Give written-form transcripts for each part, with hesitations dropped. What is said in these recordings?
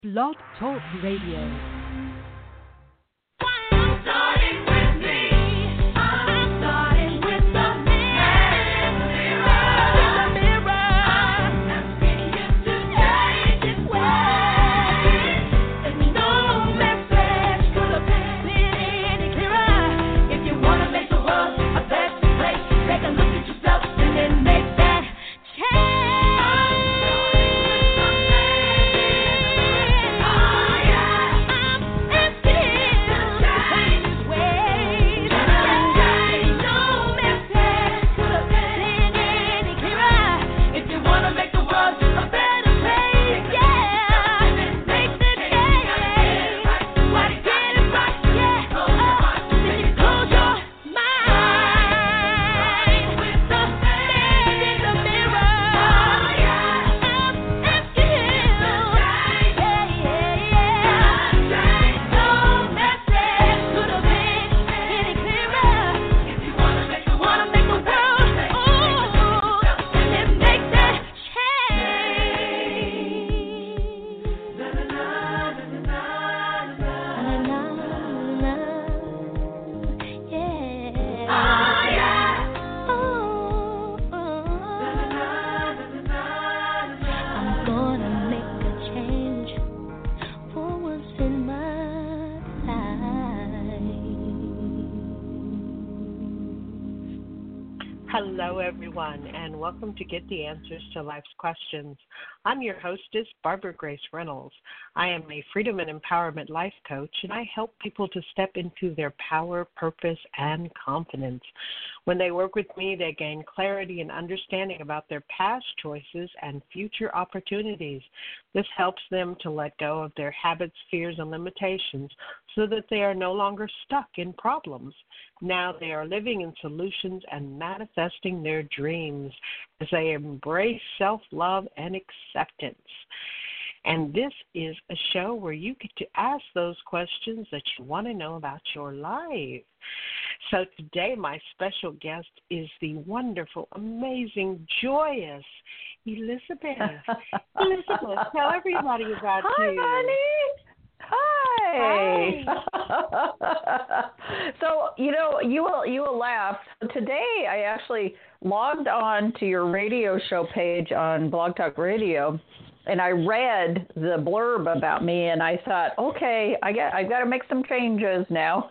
Blog Talk Radio. Hello, everyone, and welcome to Get the Answers to Life's Questions. I'm your hostess, Barbara Grace Reynolds. I am a freedom and empowerment life coach, and I help people to step into their power, purpose, and confidence. When they work with me, they gain clarity and understanding about their past choices and future opportunities. This helps them to let go of their habits, fears, and limitations so that they are no longer stuck in problems. Now they are living in solutions and manifesting their dreams as they embrace self-love and acceptance. And this is a show where you get to ask those questions that you want to know about your life. So today my special guest is the wonderful, amazing, joyous Elizabeth. Elizabeth, tell everybody about Hi, you. honey. Hi. So, you will laugh. Today I actually logged on to your radio show page on Blog Talk Radio, and I read the blurb about me, and I thought, okay, I've got to make some changes now.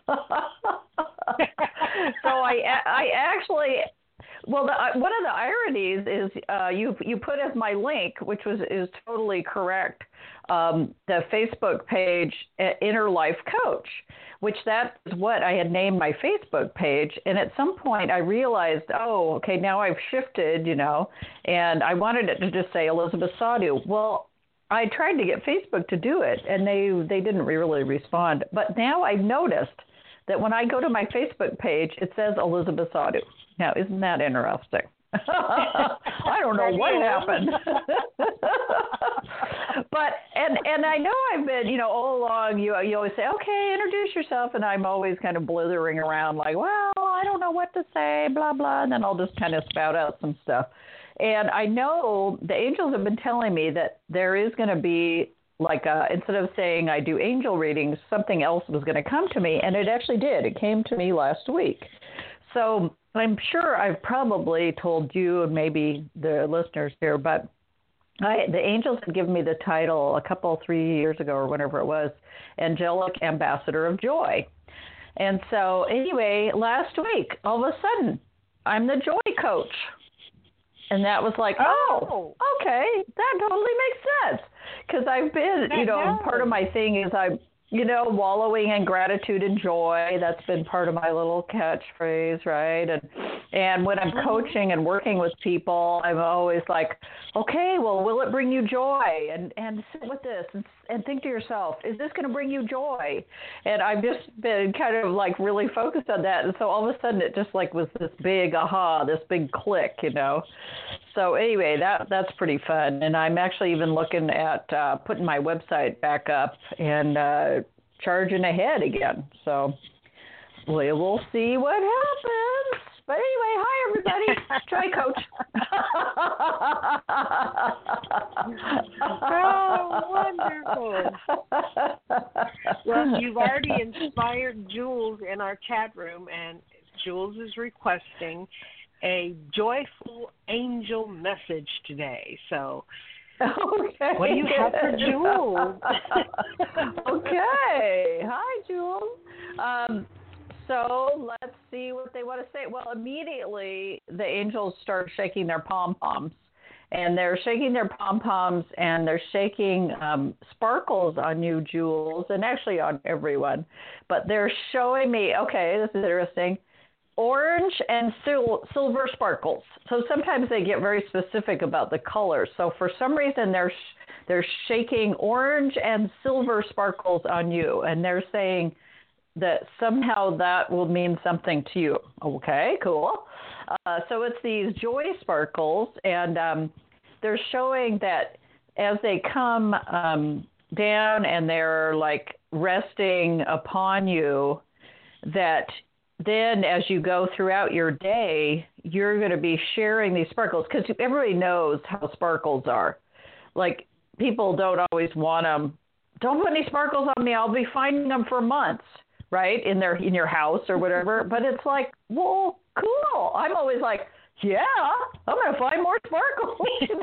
So I actually. Well, one of the ironies is you put as my link, which is totally correct, the Facebook page Inner Life Coach, which that is what I had named my Facebook page. And at some point I realized, oh, okay, now I've shifted, and I wanted it to just say Elizabeth Sadu. Well, I tried to get Facebook to do it, and they didn't really respond. But now I've noticed that when I go to my Facebook page, it says Elizabeth Sadu. Now, isn't that interesting? I don't know what happened. But and I know I've been, all along you always say, okay, introduce yourself, and I'm always kind of blithering around like, well, I don't know what to say, blah, blah, and then I'll just kind of spout out some stuff. And I know the angels have been telling me that there is going to be like instead of saying I do angel readings, something else was going to come to me, and it actually did. It came to me last week. So I'm sure I've probably told you and maybe the listeners here, but the angels had given me the title 3 years ago or whenever it was, Angelic Ambassador of Joy. And so anyway, last week, all of a sudden, I'm the Joy Coach. And that was like, oh, okay, that totally makes sense. Because I've been, part of my thing is I'm, wallowing in gratitude and joy. That's been part of my little catchphrase, right? And when I'm coaching and working with people, I'm always like, okay, well, will it bring you joy? And sit with this and think to yourself, is this going to bring you joy? And I've just been kind of like really focused on that. And so all of a sudden it just like was this big aha, this big click, So anyway, that's pretty fun. And I'm actually even looking at putting my website back up and charging ahead again. So we will see what happens. But anyway, hi everybody. Try Coach. Oh, wonderful. Well, you've already inspired Jules in our chat room, and Jules is requesting a joyful angel message today. So, okay. What do you have for Jules? Okay. Hi, Jules. So let's see what they want to say. Well, immediately the angels start shaking their pom-poms. And they're shaking their pom-poms and they're shaking sparkles on you, Jules, and actually on everyone. But they're showing me, okay, this is interesting, orange and silver sparkles. So sometimes they get very specific about the colors. So for some reason, they're shaking orange and silver sparkles on you. And they're saying that somehow that will mean something to you. Okay, cool. So it's these joy sparkles, and they're showing that as they come down and they're like resting upon you, that then as you go throughout your day, you're going to be sharing these sparkles, because everybody knows how sparkles are. Like, people don't always want them. Don't put any sparkles on me. I'll be finding them for months, right, in your house or whatever. But it's like, well, cool. I'm always like, yeah, I'm going to find more sparkles.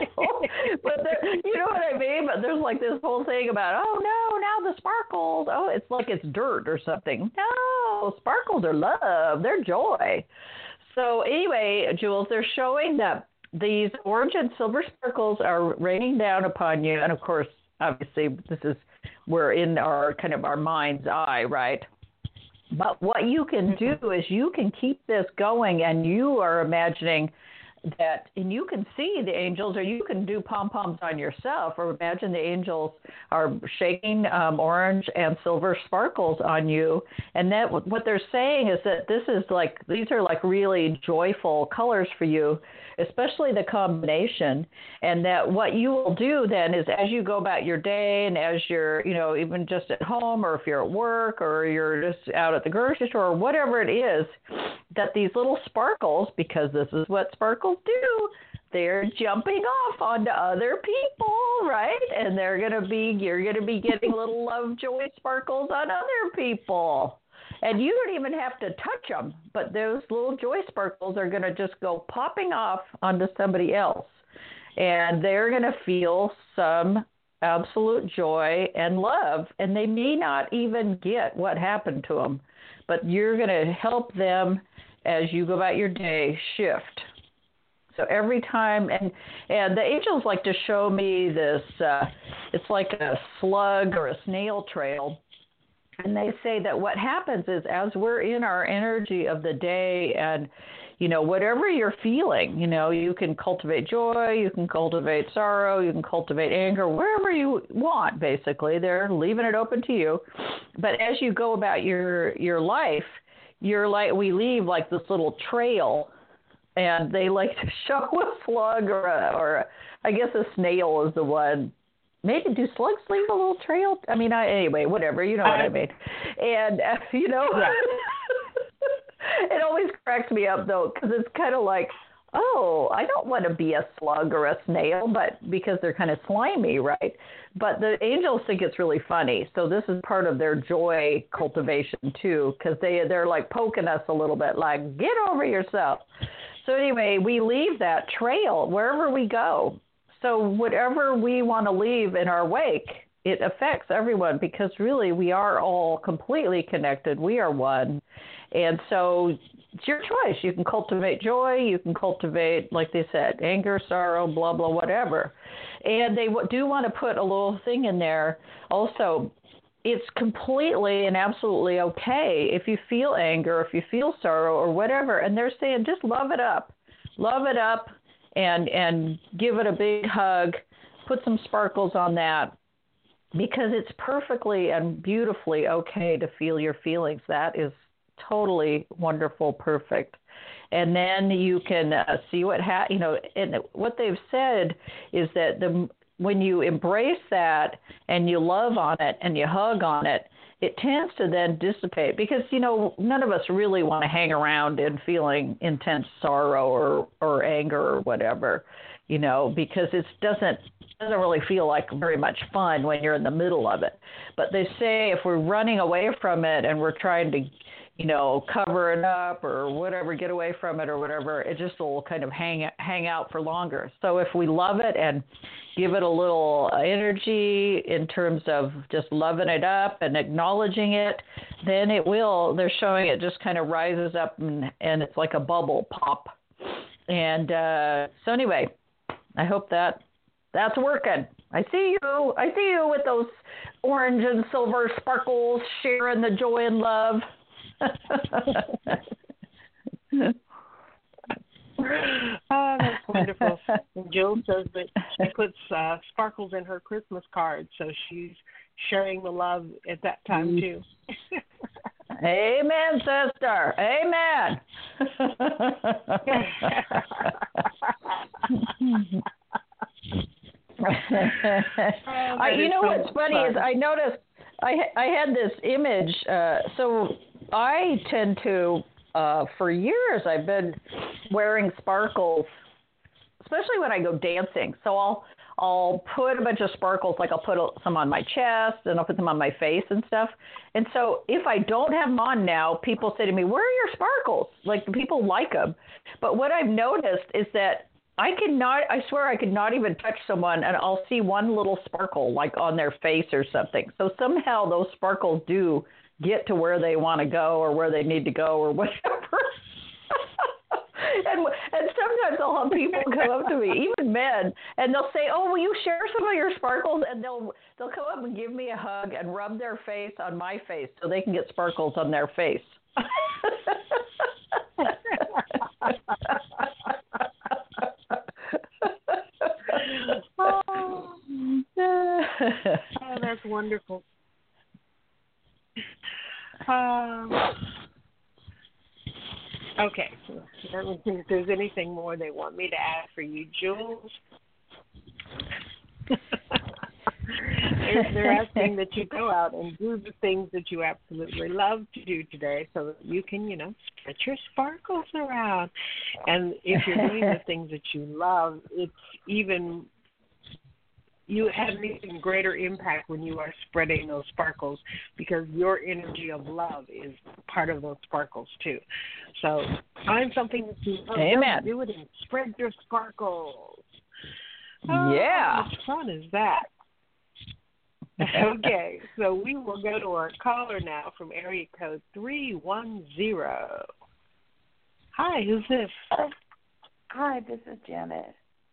But you know what I mean? But there's like this whole thing about, oh, no, now the sparkles. Oh, it's like it's dirt or something. No, sparkles are love. They're joy. So anyway, Jules, they're showing that these orange and silver sparkles are raining down upon you. And, of course, obviously, we're in our kind of our mind's eye, right? But what you can do is you can keep this going, and you are imagining that, and you can see the angels, or you can do pom-poms on yourself, or imagine the angels are shaking orange and silver sparkles on you. And that what they're saying is that these are like really joyful colors for you, especially the combination. And that what you will do then is, as you go about your day, and as you're, even just at home, or if you're at work, or you're just out at the grocery store, or whatever it is, that these little sparkles, because this is what sparkles do, they're jumping off onto other people, right? And you're going to be getting little love, joy sparkles on other people. And you don't even have to touch them, but those little joy sparkles are going to just go popping off onto somebody else. And they're going to feel some absolute joy and love. And they may not even get what happened to them, but you're going to help them as you go about your day shift. So every time, and the angels like to show me this, it's like a slug or a snail trail. And they say that what happens is, as we're in our energy of the day, and, whatever you're feeling, you can cultivate joy, you can cultivate sorrow, you can cultivate anger, wherever you want, basically. They're leaving it open to you. But as you go about your life, we leave like this little trail, and they like to show a slug or I guess a snail is the one. Maybe do slugs leave a little trail? I mean, anyway, whatever, you know what I mean. And, yeah. It always cracks me up, though, because it's kind of like, oh, I don't want to be a slug or a snail, but because they're kind of slimy, right? But the angels think it's really funny. So this is part of their joy cultivation, too, because they're like poking us a little bit, like, get over yourself. So anyway, we leave that trail wherever we go. So whatever we want to leave in our wake, it affects everyone, because really we are all completely connected. We are one. And so it's your choice. You can cultivate joy. You can cultivate, like they said, anger, sorrow, blah, blah, whatever. And they do want to put a little thing in there also. It's completely and absolutely okay if you feel anger, if you feel sorrow or whatever. And they're saying just love it up. Love it up. And give it a big hug, put some sparkles on that, because it's perfectly and beautifully okay to feel your feelings. That is totally wonderful, perfect. And then you can see and what they've said is that when you embrace that and you love on it and you hug on it, it tends to then dissipate because, none of us really want to hang around in feeling intense sorrow or anger or whatever, because it doesn't really feel like very much fun when you're in the middle of it. But they say if we're running away from it and we're trying to, cover it up or whatever, get away from it or whatever, it just will kind of hang out for longer. So if we love it and give it a little energy in terms of just loving it up and acknowledging it, then they're showing it just kind of rises up and it's like a bubble pop. And so anyway, I hope that's working. I see you with those orange and silver sparkles, sharing the joy and love. Oh, that's wonderful. Jill says that she puts sparkles in her Christmas cards, so she's sharing the love at that time too. Amen, sister. Amen. What's funny is I noticed I had this image. So I tend to, for years, I've been wearing sparkles, especially when I go dancing. So I'll put a bunch of sparkles, like I'll put some on my chest and I'll put them on my face and stuff. And so if I don't have them on now, people say to me, "Where are your sparkles?" Like people like them. But what I've noticed is that I swear I could not even touch someone and I'll see one little sparkle like on their face or something. So somehow those sparkles do get to where they want to go or where they need to go or whatever. and sometimes I'll have people come up to me, even men, and they'll say, "Oh, will you share some of your sparkles?" And they'll come up and give me a hug and rub their face on my face so they can get sparkles on their face. Oh, that's wonderful. Okay, so let me see if there's anything more they want me to add for you, Jules. They're asking that you go out and do the things that you absolutely love to do today so that you can, spread your sparkles around. And if you're doing the things that you love, you have an even greater impact when you are spreading those sparkles because your energy of love is part of those sparkles too. So find something that you love. Amen. Do it and spread your sparkles. Yeah. How much fun is that? Okay, so we will go to our caller now from area code 310. Hi, who's this? Hi, this is Janet.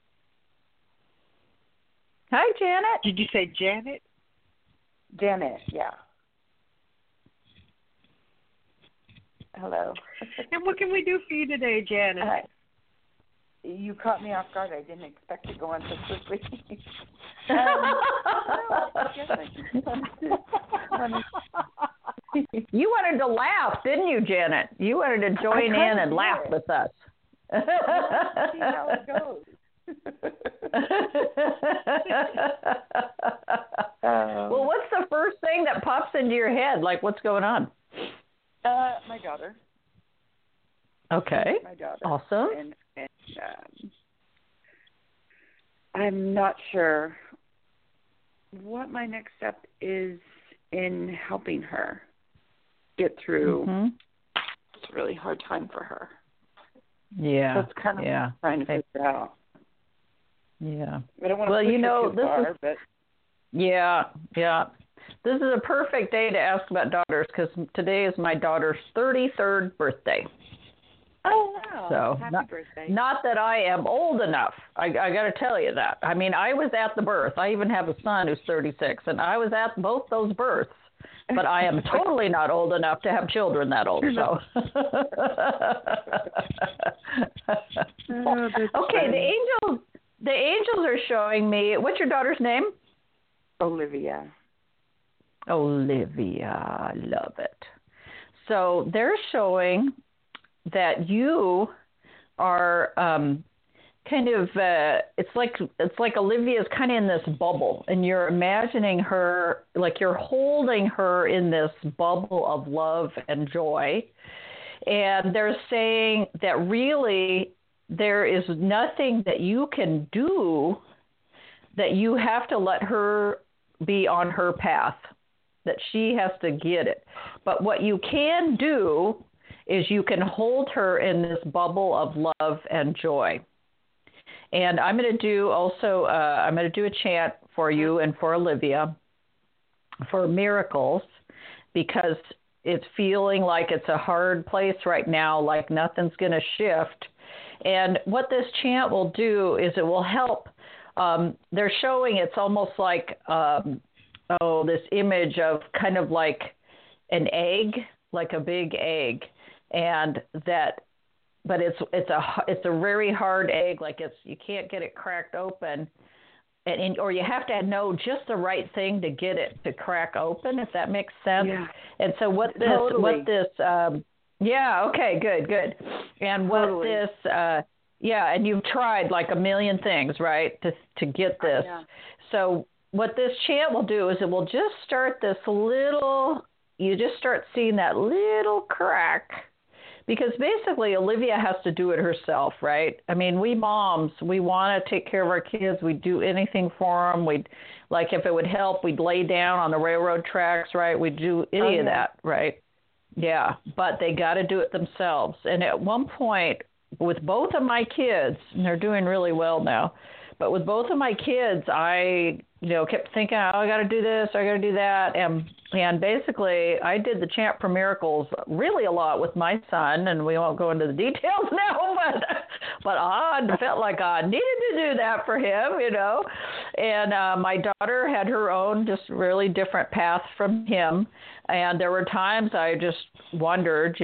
Hi, Janet. Did you say Janet? Janet, yeah. Hello. And what can we do for you today, Janet? You caught me off guard. I didn't expect to go on so quickly. You wanted to laugh, didn't you, Janet? You wanted to join in and laugh with us. See how it goes. Well, what's the first thing that pops into your head? Like, what's going on? My daughter. Okay. My daughter. Awesome. And I'm not sure what my next step is in helping her get through this really hard time for her. Yeah. So it's kind of trying to figure out. Yeah. I don't want to push her too far, but yeah. This is a perfect day to ask about daughters because today is my daughter's 33rd birthday. Oh, wow. So Happy birthday. Not that I am old enough. I got to tell you that. I mean, I was at the birth. I even have a son who's 36, and I was at both those births. But I am totally not old enough to have children that old. So. Okay, the angels are showing me. What's your daughter's name? Olivia. Olivia, love it. So they're showing that you are kind of it's like Olivia's kind of in this bubble, and you're imagining her like you're holding her in this bubble of love and joy. And they're saying that really there is nothing that you can do, that you have to let her be on her path, that she has to get it. But what you can do is you can hold her in this bubble of love and joy. And I'm going to do also, I'm going to do a chant for you and for Olivia for miracles, because it's feeling like it's a hard place right now, like nothing's going to shift. And what this chant will do is it will help. They're showing it's almost like, this image of kind of like an egg, like a big egg. And that, but it's a very hard egg, like you can't get it cracked open. Or you have to know just the right thing to get it to crack open, if that makes sense. Yeah. And so okay, good. And what this, and you've tried like a million things, right, to get this. Yeah. So what this chant will do is it will just start you just start seeing that little crack. Because basically, Olivia has to do it herself, right? I mean, we moms, we want to take care of our kids. We'd do anything for them. Like if it would help, we'd lay down on the railroad tracks, right? We'd do any of that, right? Yeah, but they got to do it themselves. And at one point, with both of my kids, and they're doing really well now, but with both of my kids, I kept thinking, I got to do this, I got to do that. And basically, I did the chant for miracles really a lot with my son, and we won't go into the details now, but I felt like I needed to do that for him, And my daughter had her own just really different path from him. And there were times I just wondered,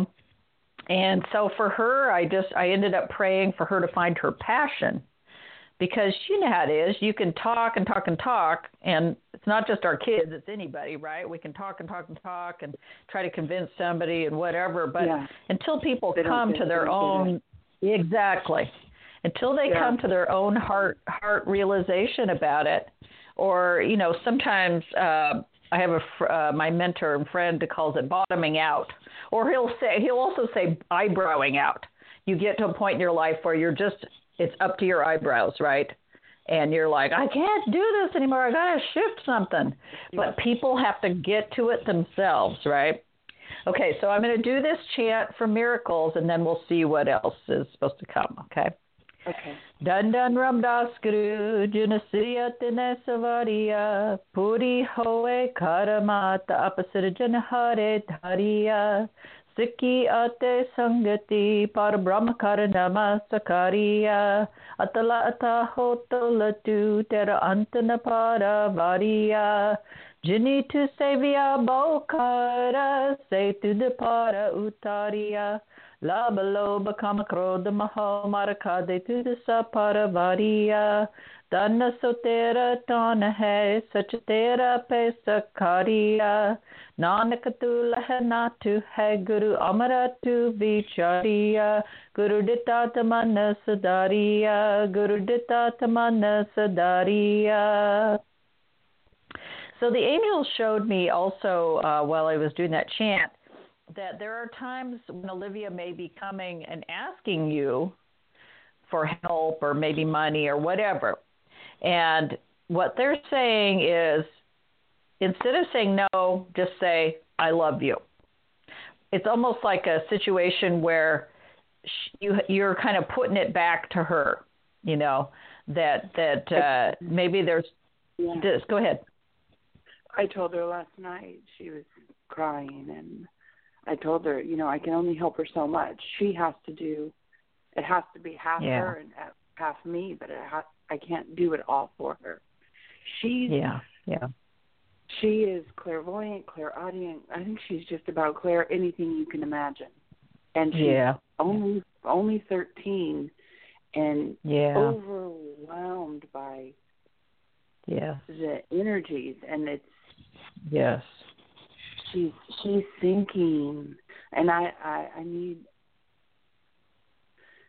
And so for her, I ended up praying for her to find her passion. Because you know how it is. You can talk and talk and talk, and it's not just our kids, it's anybody, right? We can talk and talk and talk and try to convince somebody and whatever, but until people come to their own, exactly, until they come to their own heart realization about it, or, sometimes I have my mentor and friend who calls it bottoming out, or he'll also say eyebrowing out. You get to a point in your life where it's up to your eyebrows, right? And you're like, I can't do this anymore. I got to shift something. But people have to get to it themselves, right? Okay, so I'm going to do this chant for miracles, and then we'll see what else is supposed to come, okay? Okay. Dandan Ramdas Guru Junasriya Tine Savariya Puri Hoe Karamata Apasira Janahare Dhariya Sikhi ate sangati par brahma karanama sakariya atala ata hotola tu tera antana para variya jini tu sevya bokara se tu de para utariya labha lobha kama krodha maho marakade tu de sa para variya Dana so tera tana hai sach tera pe sakariya Nanak tu lahna tu hai Guru amara tu vichariya Guru ditta tamana sadariya Guru ditta tamana sadariya. So the angels showed me also while I was doing that chant that there are times when Olivia may be coming and asking you for help or maybe money or whatever. And what they're saying is, instead of saying no, just say, I love you. It's almost like a situation where you're kind of putting it back to her, that maybe there's this. Go ahead. I told her last night, she was crying, and I told her, I can only help her so much. It has to be half her and half me, but I can't do it all for her. She is clairvoyant, clairaudient. I think she's just about anything you can imagine. And she's only 13 and overwhelmed by the energies, and it's she's thinking, and I need.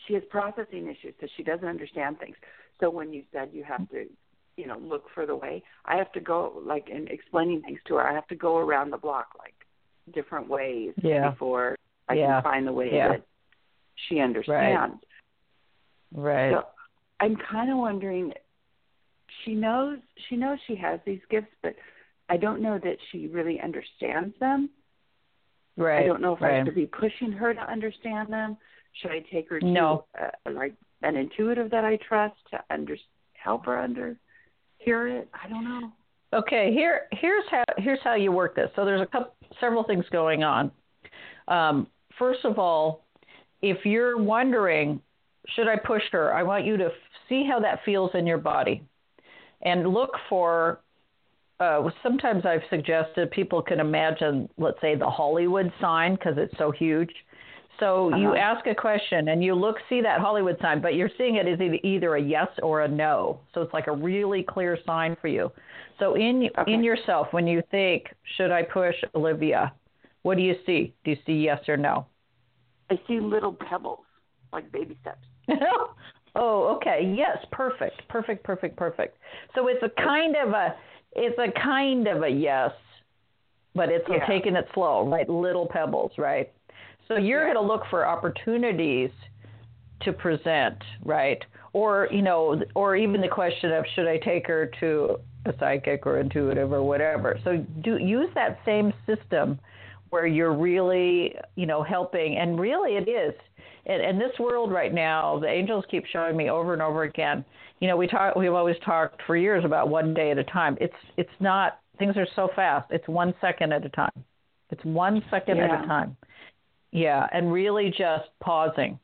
she has processing issues, so she doesn't understand things. So when you said you have to, look for the way, I have to go, like, in explaining things to her, I have to go around the block, like, different ways before I can find the way that she understands. Right. So I'm kind of wondering, she knows she has these gifts, but I don't know that she really understands them. Right. I don't know if I should be pushing her to understand them. Should I take her to like an intuitive that I trust to help her hear it? I don't know. Okay, here's how you work this. So there's several things going on. First of all, if you're wondering, should I push her? I want you to see how that feels in your body, and look for. Sometimes I've suggested people can imagine, let's say, the Hollywood sign because it's so huge. So you ask a question and you see that Hollywood sign, but you're seeing it as either a yes or a no. So it's like a really clear sign for you. So in yourself, when you think, should I push Olivia, what do you see? Do you see yes or no? I see little pebbles, like baby steps. Oh, okay. Yes, perfect. So it's a kind of a yes, but it's taking it slow, right? Little pebbles, right? So you're going to look for opportunities to present, right? Or, or even the question of, should I take her to a psychic or intuitive or whatever? So use that same system where you're really, helping. And really it is. In this world right now, the angels keep showing me over and over again. We've always talked for years about one day at a time. It's not, things are so fast. It's 1 second at a time. It's 1 second at a time. Yeah, and really just pausing,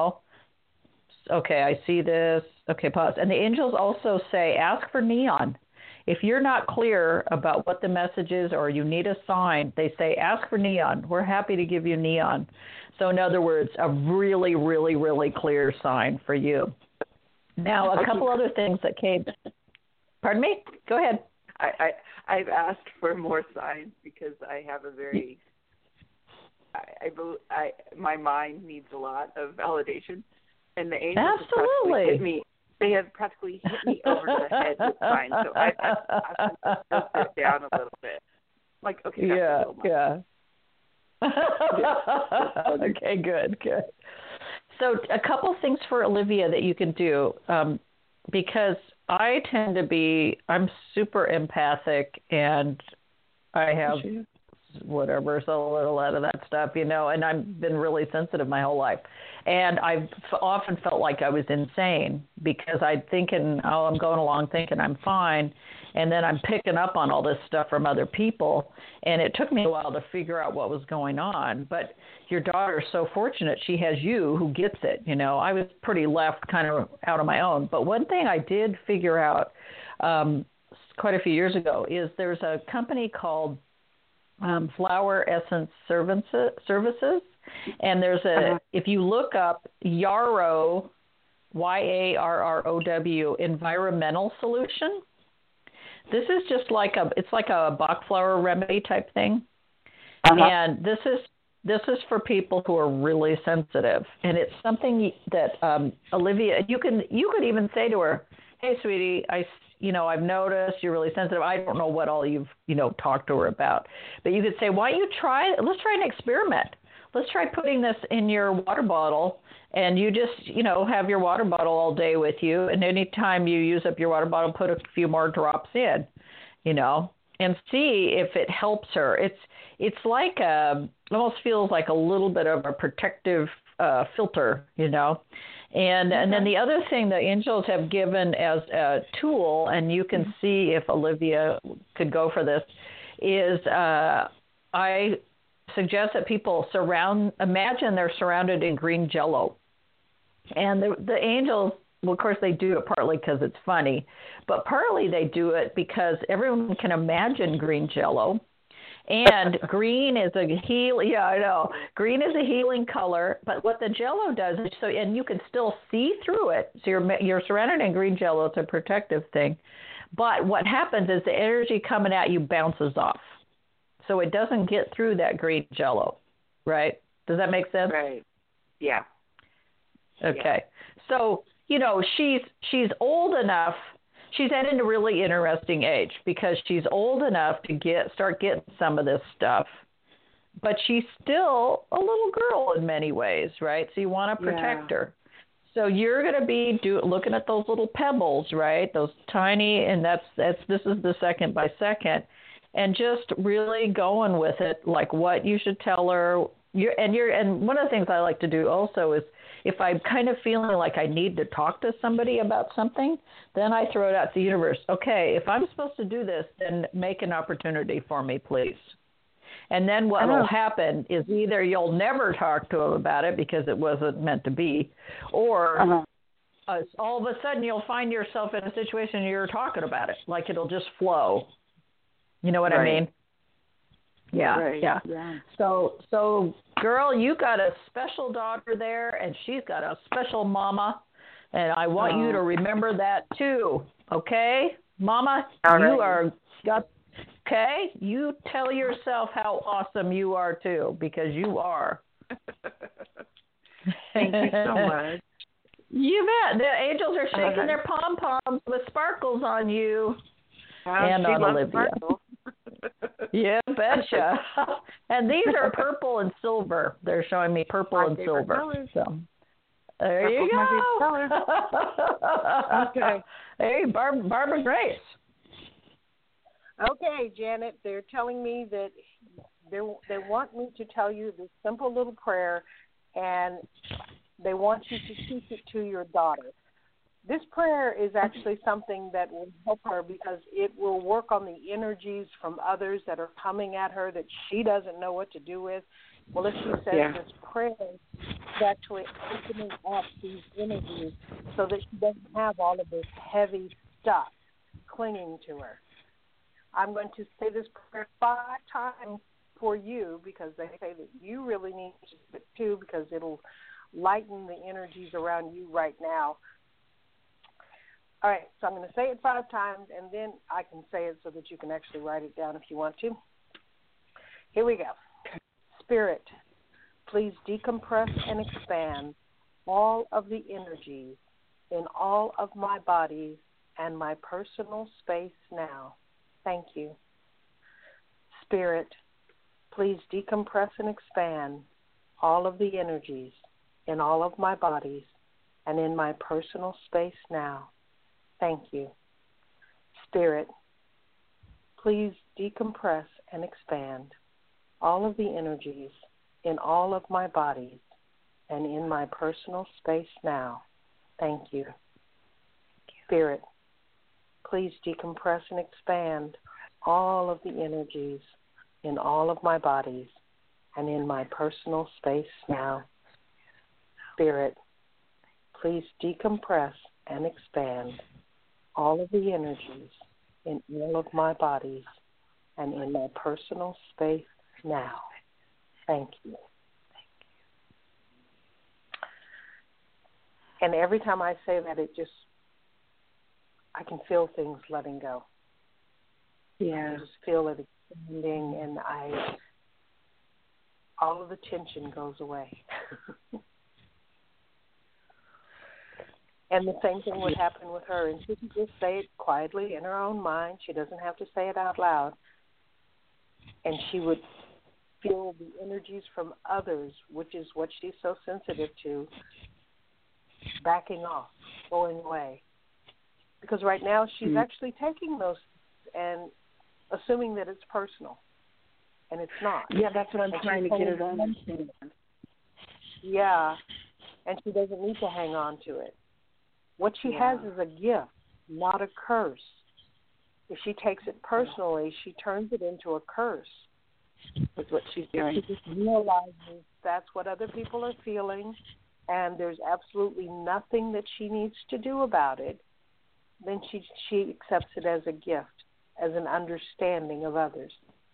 Okay, I see this. Okay, pause. And the angels also say, ask for neon. If you're not clear about what the message is or you need a sign, they say, ask for neon. We're happy to give you neon. So in other words, a really, really, really clear sign for you. Now, a couple other things that came. Pardon me? Go ahead. I've asked for more signs because I have a very, my mind needs a lot of validation, and the angels have hit me. They have practically hit me over the head with signs, so I've asked them to filter it down a little bit. Like, okay, that's a little much. Okay, good. So a couple things for Olivia that you can do, because I tend to be, I'm super empathic, and I have whatever, so little out of that stuff, and I've been really sensitive my whole life. And I've often felt like I was insane because I'm going along thinking I'm fine, and then I'm picking up on all this stuff from other people, and it took me a while to figure out what was going on. But your daughter is so fortunate she has you who gets it. I was pretty left kind of out on my own. But one thing I did figure out quite a few years ago is there's a company called Flower Essence Services. And there's if you look up Yarrow, Yarrow, environmental solution, this is just it's like a Bach flower remedy type thing. And this is for people who are really sensitive. And it's something that Olivia, you could even say to her, hey, sweetie, I've noticed you're really sensitive. I don't know what all you've, talked to her about. But you could say, why don't you let's try an experiment. Let's try putting this in your water bottle, and you just, have your water bottle all day with you. And anytime you use up your water bottle, put a few more drops in, and see if it helps her. It's like it almost feels like a little bit of a protective filter, And then the other thing the angels have given as a tool, and you can see if Olivia could go for this, is I suggest that people imagine they're surrounded in green jello. And the angels, well, of course, they do it partly because it's funny, but partly they do it because everyone can imagine green jello. And green is green is a healing color, but what the jello does is and you can still see through it. So you're surrounded in green jello. It's a protective thing. But what happens is the energy coming at you bounces off. So it doesn't get through that green jello, right? Does that make sense? Right. Yeah. Okay. So, she's old enough. She's at a really interesting age because she's old enough to start getting some of this stuff. But she's still a little girl in many ways, right? So you want to protect her. So you're going to be looking at those little pebbles, right? Those tiny, and this is the second by second, and just really going with it, like what you should tell her. And one of the things I like to do also is if I'm kind of feeling like I need to talk to somebody about something, then I throw it out to the universe. Okay, if I'm supposed to do this, then make an opportunity for me, please. And then what will happen is either you'll never talk to them about it because it wasn't meant to be, or all of a sudden you'll find yourself in a situation you're talking about it. Like it'll just flow. You know what I mean? Yeah, right. yeah. Yeah. So, girl, you got a special daughter there, and she's got a special mama, and I want you to remember that too. Okay, Mama, Okay, you tell yourself how awesome you are too, because you are. Thank you so much. You bet. The angels are shaking their pom-poms with sparkles on you. And she on loves Olivia. sparkles. Yeah, betcha. And these are purple and silver. They're showing me purple and silver. Colors. So there you go. Okay. Hey, Barbara Grace. Okay, Janet, they're telling me that they want me to tell you this simple little prayer, and they want you to teach it to your daughter. This prayer is actually something that will help her because it will work on the energies from others that are coming at her that she doesn't know what to do with. Well, if she says this prayer, it's actually opening up these energies so that she doesn't have all of this heavy stuff clinging to her. I'm going to say this prayer 5 times for you because they say that you really need to do it too because it'll lighten the energies around you right now. All right, so I'm going to say it 5 times, and then I can say it so that you can actually write it down if you want to. Here we go. Spirit, please decompress and expand all of the energies in all of my bodies and my personal space now. Thank you. Spirit, please decompress and expand all of the energies in all of my bodies and in my personal space now. Thank you. Spirit, please decompress and expand all of the energies in all of my bodies and in my personal space now. Thank you. Spirit, please decompress and expand all of the energies in all of my bodies and in my personal space now. Spirit, please decompress and expand all of the energies in all of my bodies and in my personal space now. Thank you. And every time I say that, I can feel things letting go. Yeah. I just feel it expanding, and all of the tension goes away. And the same thing would happen with her, and she can just say it quietly in her own mind. She doesn't have to say it out loud. And she would feel the energies from others, which is what she's so sensitive to, backing off, going away. Because right now she's actually taking those and assuming that it's personal, and it's not. Yeah, that's what I'm trying to get her to understand. Yeah, and she doesn't need to hang on to it. What she has is a gift, not a curse. If she takes it personally, she turns it into a curse. That's what she's doing. She just realizes that's what other people are feeling, and there's absolutely nothing that she needs to do about it. Then she accepts it as a gift, as an understanding of others.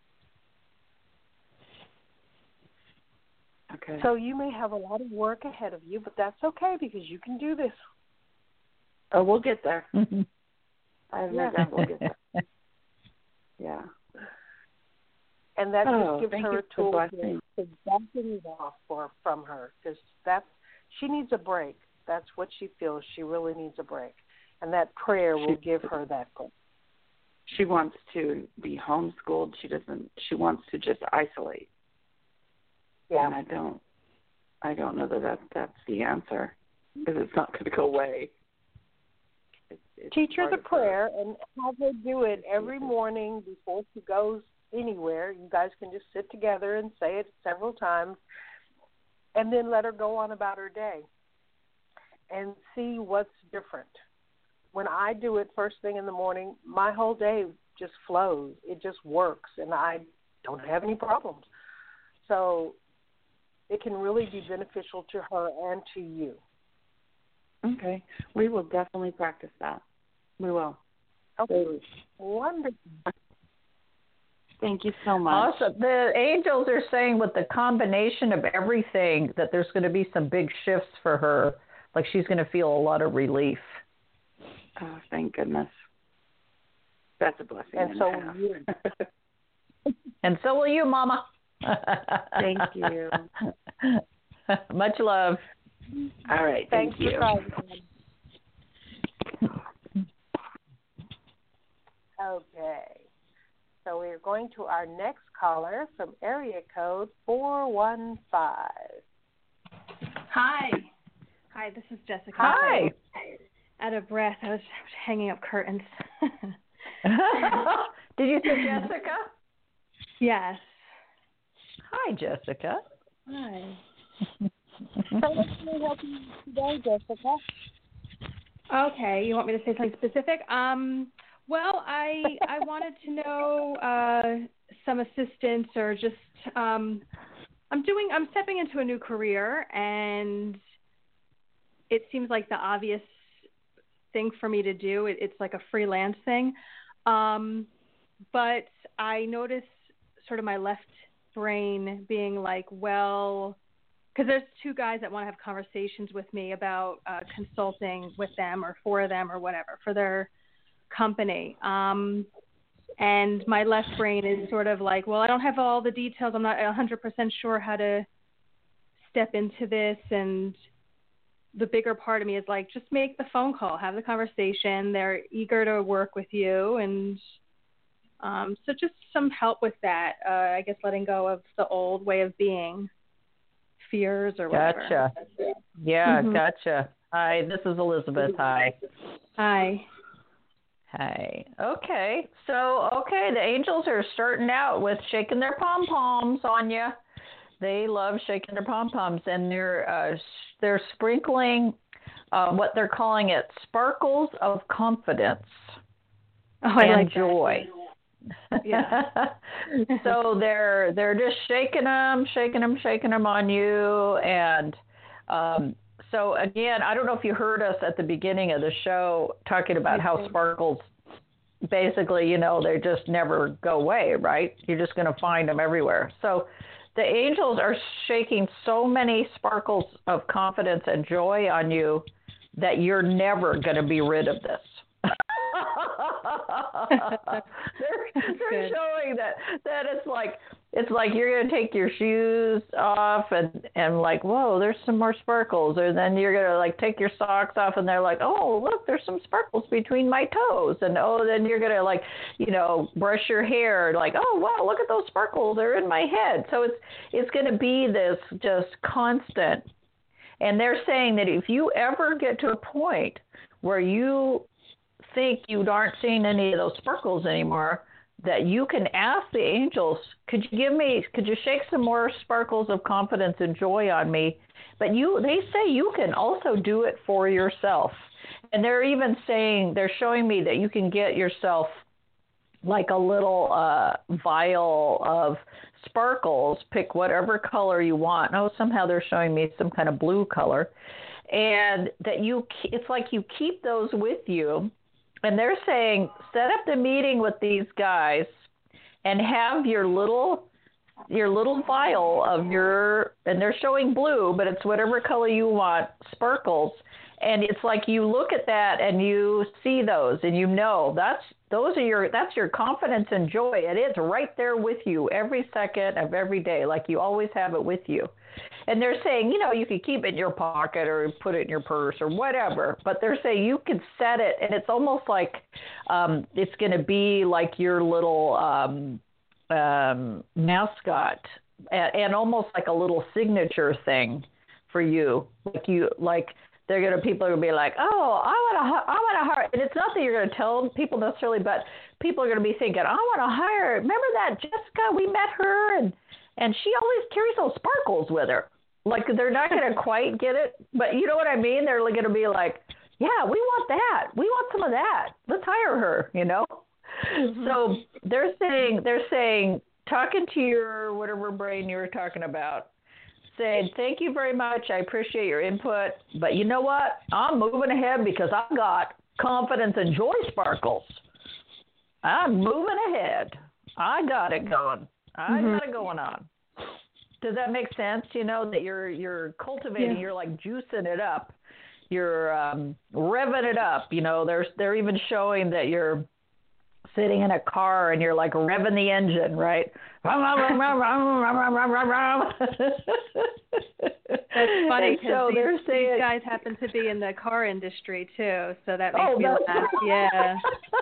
Okay. So you may have a lot of work ahead of you, but that's okay because you can do this. Oh, we'll get there. Mm-hmm. I have no doubt we'll get there. Yeah. And that just gives her a tool to backing it off from her because she needs a break. That's what she feels. She really needs a break. And that prayer will give her that break. She wants to be homeschooled. She wants to just isolate. Yeah. And I don't know that that's the answer, because it's not going to go away. It's Teach her the part of prayer and have her do it every morning before she goes anywhere. You guys can just sit together and say it several times, and then let her go on about her day and see what's different. When I do it first thing in the morning, my whole day just flows. It just works, and I don't have any problems. So it can really be beneficial to her and to you. Okay. We will definitely practice that. We will. Okay. Wonderful. Thank you so much. Awesome. The angels are saying with the combination of everything that there's going to be some big shifts for her. Like she's going to feel a lot of relief. Oh, thank goodness. That's a blessing. And so will you. And so will you, Mama. Thank you. Much love. All right. Thanks Thank you. for calling. Okay. So we are going to our next caller from area code 415. Hi, this is Jessica. Hi. Out of breath. I was hanging up curtains. Did you say Jessica? Yes. Hi, Jessica. Hi. So what can we help you today, Jessica? Okay, you want me to say something specific? Well, I wanted to know some assistance or just I'm stepping into a new career, and it seems like the obvious thing for me to do. It's like a freelance thing. But I notice sort of my left brain being like, well, because there's two guys that want to have conversations with me about consulting with them or for them or whatever for their company. And my left brain is sort of like, well, I don't have all the details. I'm not 100% sure how to step into this. And the bigger part of me is like, just make the phone call, have the conversation. They're eager to work with you. And so just some help with that. I guess letting go of the old way of being, fears or whatever. Gotcha. Yeah, Mm-hmm. Gotcha. Hi, this is Elizabeth. Hi. Hi. Hi. Okay. So, the angels are starting out with shaking their pom-poms on you. They love shaking their pom-poms, and they're sprinkling what they're calling it sparkles of confidence I and like joy. Yeah. So they're just shaking them on you, and so again, I don't know if you heard us at the beginning of the show talking about how sparkles, basically, they just never go away, right? You're just going to find them everywhere. So the angels are shaking so many sparkles of confidence and joy on you that you're never going to be rid of this. they're showing that it's like you're going to take your shoes off and like, whoa, there's some more sparkles. Or then you're going to like take your socks off and they're like, oh, look, there's some sparkles between my toes. And then you're going to like, brush your hair, like, oh, wow, look at those sparkles. They're in my head. So it's going to be this just constant. And they're saying that if you ever get to a point where you think you aren't seeing any of those sparkles anymore, that you can ask the angels, could you shake some more sparkles of confidence and joy on me? But they say you can also do it for yourself. And they're even saying, they're showing me that you can get yourself like a little vial of sparkles, pick whatever color you want. Oh, somehow they're showing me some kind of blue color. And that it's like you keep those with you. And they're saying, set up the meeting with these guys and have your little vial of and they're showing blue, but it's whatever color you want, sparkles. And it's like you look at that and you see those and that's your confidence and joy. It is right there with you every second of every day, like you always have it with you. And they're saying, you could keep it in your pocket or put it in your purse or whatever. But they're saying you can set it, and it's almost like it's going to be like your little mascot, and almost like a little signature thing for you. People are gonna be like, oh, I want to hire, and it's not that you're gonna tell people necessarily, but people are gonna be thinking, I want to hire. Remember that Jessica? We met her, and she always carries those sparkles with her. Like, they're not gonna quite get it, but you know what I mean? They're gonna be like, yeah, we want that. We want some of that. Let's hire her. Mm-hmm. So they're saying, talking to your whatever brain you were talking about, saying, thank you very much. I appreciate your input. But you know what? I'm moving ahead because I've got confidence and joy sparkles. I'm moving ahead. I got it going. I got it going on. Does that make sense? That you're cultivating, you're like juicing it up. You're revving it up. They're even showing that you're sitting in a car and you're like revving the engine, right? That's funny because these guys happen to be in the car industry too, so that makes me laugh. Yeah.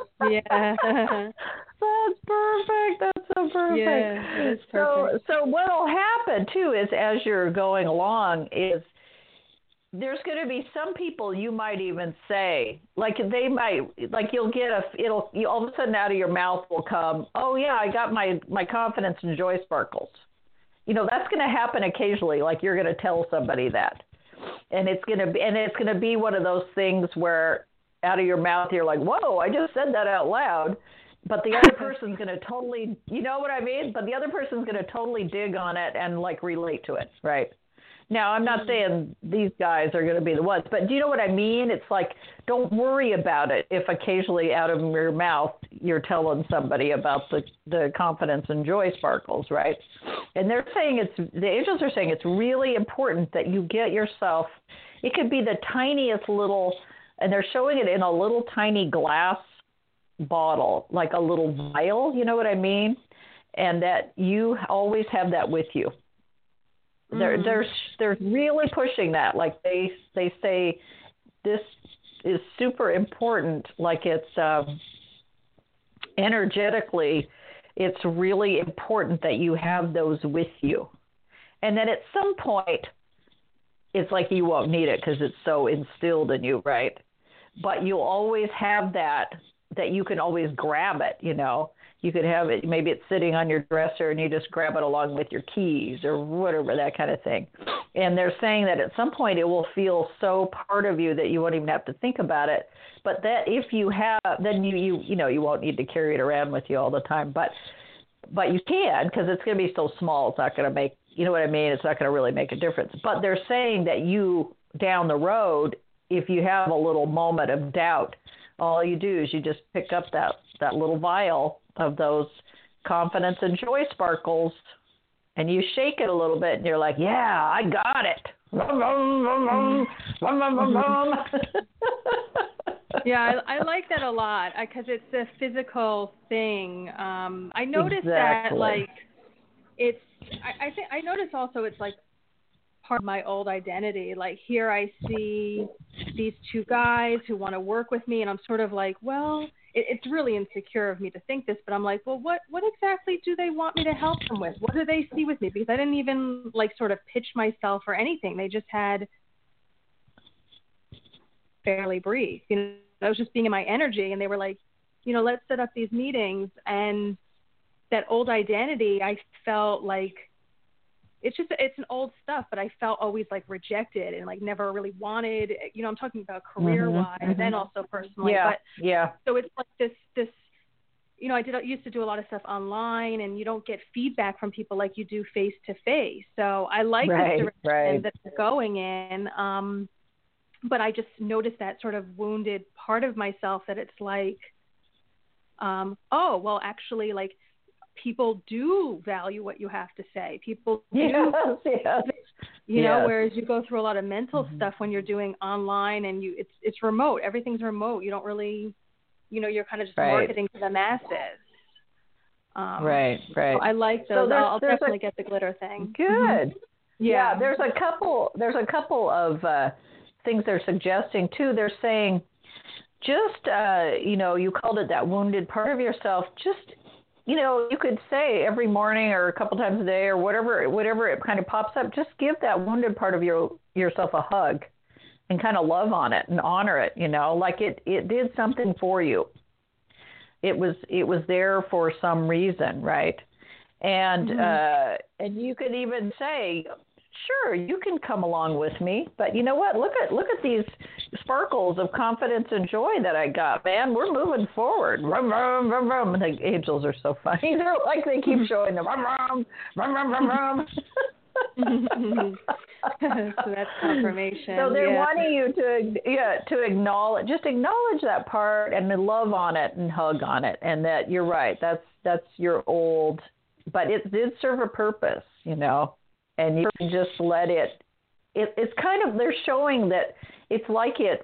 That's perfect. That's so perfect. Yeah, it is perfect. So what'll happen too is, as you're going along, is there's going to be some people you might even say, you'll get all of a sudden out of your mouth will come, oh yeah, I got my confidence and joy sparkles. That's going to happen occasionally. Like, you're going to tell somebody that, and it's going to be one of those things where out of your mouth you're like, whoa, I just said that out loud. But the other person's going to totally, you know what I mean? But the other person's going to totally dig on it and relate to it, right? Now, I'm not saying these guys are going to be the ones, but do you know what I mean? It's like, don't worry about it if occasionally out of your mouth you're telling somebody about the confidence and joy sparkles, right? And they're saying the angels are saying it's really important that you get yourself, it could be the tiniest little, and they're showing it in a little tiny glass bottle, like a little vial, you know what I mean? And that you always have that with you. They're really pushing that. Like, they say this is super important. Like, it's energetically, it's really important that you have those with you. And then at some point, it's like you won't need it because it's so instilled in you, right? But you'll always have that you can always grab it, You could have it, maybe it's sitting on your dresser and you just grab it along with your keys or whatever, that kind of thing. And they're saying that at some point it will feel so part of you that you won't even have to think about it. But that if you have, then you won't need to carry it around with you all the time. But you can, because it's going to be so small, it's not going to make, you know what I mean? It's not going to really make a difference. But they're saying that you, down the road, if you have a little moment of doubt, all you do is you just pick up that little vial of those confidence and joy sparkles, and you shake it a little bit, and you're like, yeah, I got it. Yeah, I like that a lot because it's a physical thing. I noticed that, like, it's. I notice also it's like part of my old identity. Like, here I see these two guys who want to work with me, and I'm sort of like, well, it's really insecure of me to think this, but I'm like, well, what exactly do they want me to help them with? What do they see with me? Because I didn't even sort of pitch myself or anything. They just had barely brief. I was just being in my energy, and they were like, let's set up these meetings. And that old identity, I felt like it's an old stuff, but I felt always rejected and never really wanted, I'm talking about career-wise and also personally. Yeah, but, yeah. So it's like this, I used to do a lot of stuff online, and you don't get feedback from people like you do face-to-face. So I like this direction that they're going in. But I just noticed that sort of wounded part of myself that it's like, actually, people do value what you have to say. People do, whereas you go through a lot of mental stuff when you're doing online, and it's remote. Everything's remote. You don't really, you're kind of just marketing to the masses. Right. So I like those. So I'll definitely get the glitter thing. Good. Yeah, there's a couple of things they're suggesting too. They're saying just you called it that wounded part of yourself. Just you could say every morning or a couple times a day or whatever it kind of pops up. Just give that wounded part of yourself a hug and kind of love on it and honor it. Like it did something for you. It was there for some reason, right? And and you could even say, sure, you can come along with me, but you know what? Look at these sparkles of confidence and joy that I got, man. We're moving forward. Rum, rum, rum, rum. The angels are so funny. They're like they keep showing them rum, rum, rum, rum, rum, rum. So that's confirmation. So they're wanting you to acknowledge that part and then love on it and hug on it, and that you're right. That's your old, but it did serve a purpose, and you can just let it. It's kind of, they're showing that it's like it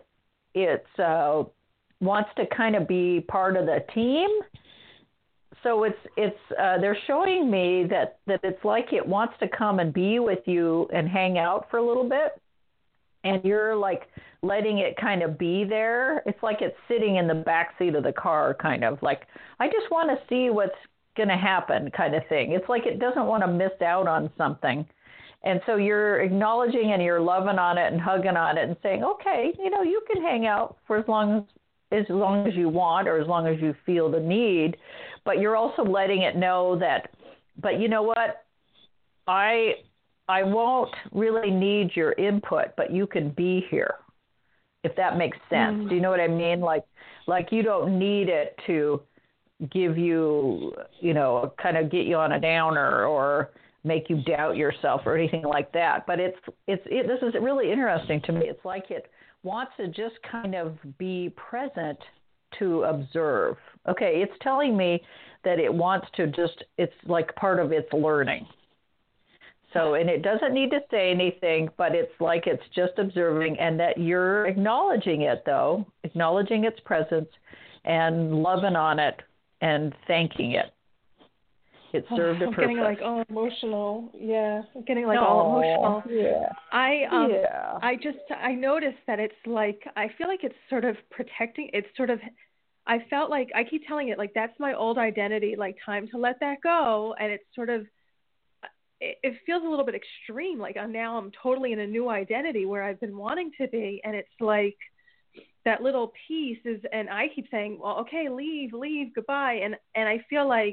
wants to kind of be part of the team. So they're showing me that it's like it wants to come and be with you and hang out for a little bit, and you're like letting it kind of be there. It's like it's sitting in the back seat of the car, kind of like, I just want to see what's going to happen, kind of thing. It's like it doesn't want to miss out on something. And so you're acknowledging and you're loving on it and hugging on it and saying, okay, you can hang out for as long as you want or as long as you feel the need. But you're also letting it know that, but you know what, I won't really need your input, but you can be here, if that makes sense. Do you know what I mean? Like you don't need it to give you, kind of get you on a downer or make you doubt yourself or anything like that. But this is really interesting to me. It's like it wants to just kind of be present to observe. Okay, it's telling me that it wants to it's like part of its learning. So, and it doesn't need to say anything, but it's like it's just observing, and that you're acknowledging it, though, acknowledging its presence and loving on it and thanking it. It served a purpose. I'm getting like all emotional. Yeah, I'm getting like all emotional. Yeah. I noticed that it's like, I feel like it's sort of protecting. It's sort of, I felt like I keep telling it like, that's my old identity, like time to let that go. And it's sort of, it feels a little bit extreme. Like I'm totally in a new identity where I've been wanting to be. And it's like that little piece is, and I keep saying, well, okay, leave, goodbye. And I feel like,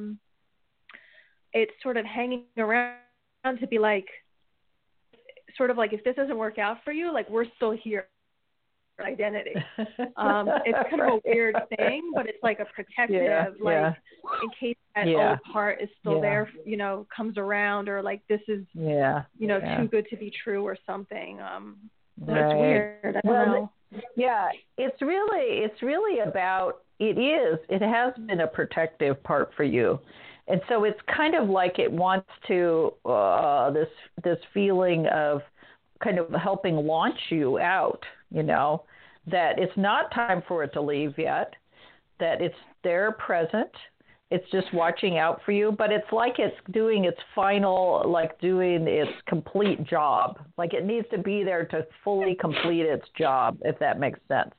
it's sort of hanging around to be like, sort of like, if this doesn't work out for you, like we're still here. Identity. It's kind of a weird thing, but it's like a protective, in case that old part is still there, comes around, or like this is, too good to be true or something. It's weird. I don't know. Yeah, it's really about, it has been a protective part for you. And so it's kind of like it wants to, this feeling of kind of helping launch you out, that it's not time for it to leave yet, that it's there present. It's just watching out for you, but it's like it's doing its final, like doing its complete job. Like it needs to be there to fully complete its job, if that makes sense.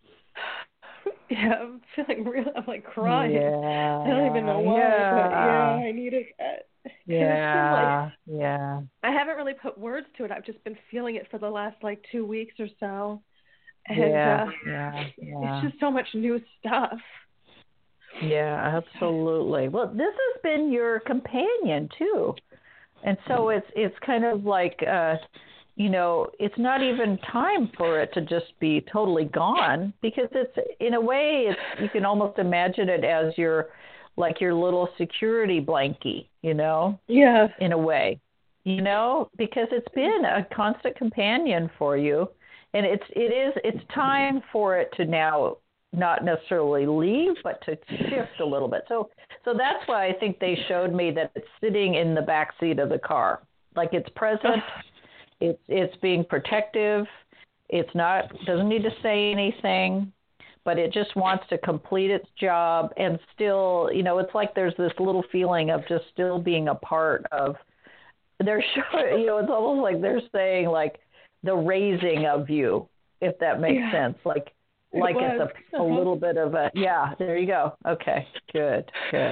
Yeah, I'm feeling I'm like crying. Yeah, I don't even know why, but I needed that. Yeah. I haven't really put words to it. I've just been feeling it for the last 2 weeks or so. And it's just so much new stuff. Yeah, absolutely. Well, this has been your companion too. And so it's kind of like, it's not even time for it to just be totally gone, because it's, in a way, you can almost imagine it as your little security blankie, Yeah. in a way, because it's been a constant companion for you. And it's time for it to now not necessarily leave, but to shift a little bit. So that's why I think they showed me that it's sitting in the back seat of the car. Like it's present, it's being protective. Doesn't need to say anything, but it just wants to complete its job, and still, it's like there's this little feeling of just still being a part of they're showing, it's almost like they're saying like the raising of you, if that makes sense. Like it's a little bit of a, there you go. Okay, good.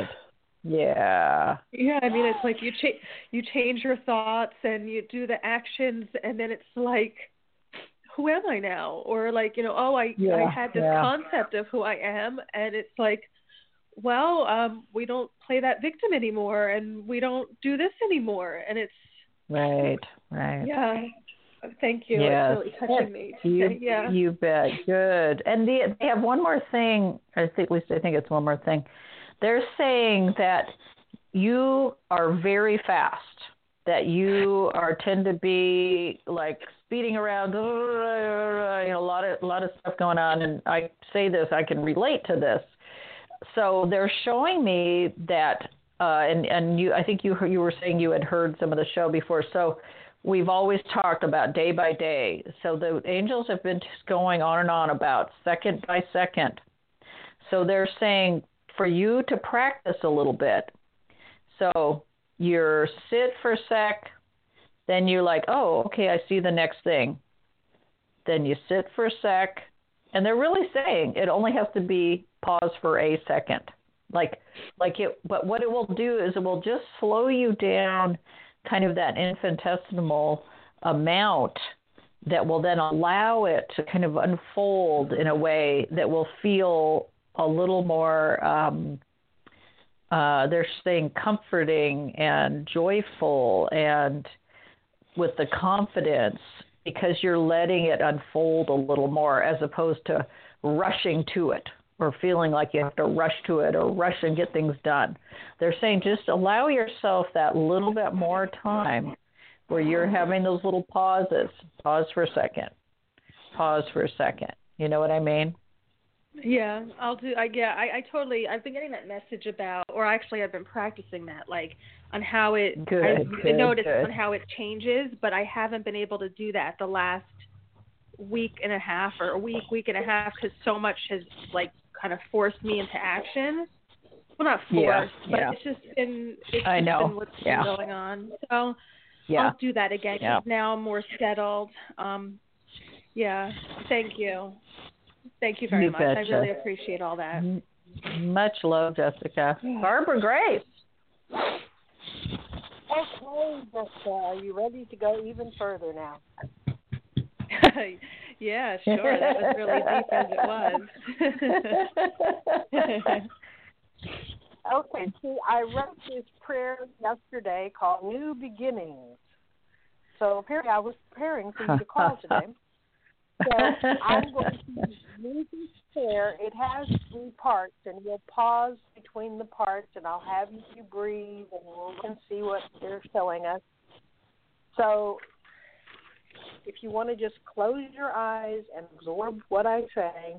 Yeah. Yeah, I mean, it's like you change your thoughts and you do the actions, and then it's like, who am I now? Or like, I had this concept of who I am, and it's like, well, we don't play that victim anymore, and we don't do this anymore, and it's right. Yeah. Thank you. Yes. It's really touching me. You bet. Good. And they have one more thing. I think it's one more thing. They're saying that you are very fast, that you tend to be like speeding around, a lot of stuff going on. And I say this, I can relate to this. So they're showing me that, and you, I think you were saying you had heard some of the show before. So we've always talked about day by day. So the angels have been just going on and on about second by second. So they're saying for you to practice a little bit. So you're sit for a sec, then you're like, oh, okay, I see the next thing. Then you sit for a sec, and they're really saying it only has to be pause for a second. But what it will do is it will just slow you down kind of that infinitesimal amount that will then allow it to kind of unfold in a way that will feel a little more, they're saying comforting and joyful and with the confidence, because you're letting it unfold a little more as opposed to rushing to it or feeling like you have to rush to it or rush and get things done. They're saying just allow yourself that little bit more time where you're having those little pauses. Pause for a second. Pause for a second. You know what I mean? Yeah, I'll do. I totally. I've been getting that message about, or actually, I've been practicing that, like on how it. I noticed on how it changes, but I haven't been able to do that the last week and a half or week and a half because so much has like kind of forced me into action. Well, not forced, but it's just been. It's just been what's been going on. So I'll do that again. Yeah. Now I'm more settled. Thank you. Thank you very much. Betcha. I really appreciate all that. Much love, Jessica. Barbara Grace. Okay, Jessica, are you ready to go even further now? Yeah, sure. That was really deep as it was. Okay, see, I wrote this prayer yesterday called New Beginnings. So apparently I was preparing for you to call today. So I'm going to use this prayer. It has 3 parts, and we'll pause between the parts, and I'll have you breathe, and we can see what they're showing us. So if you want to just close your eyes and absorb what I say.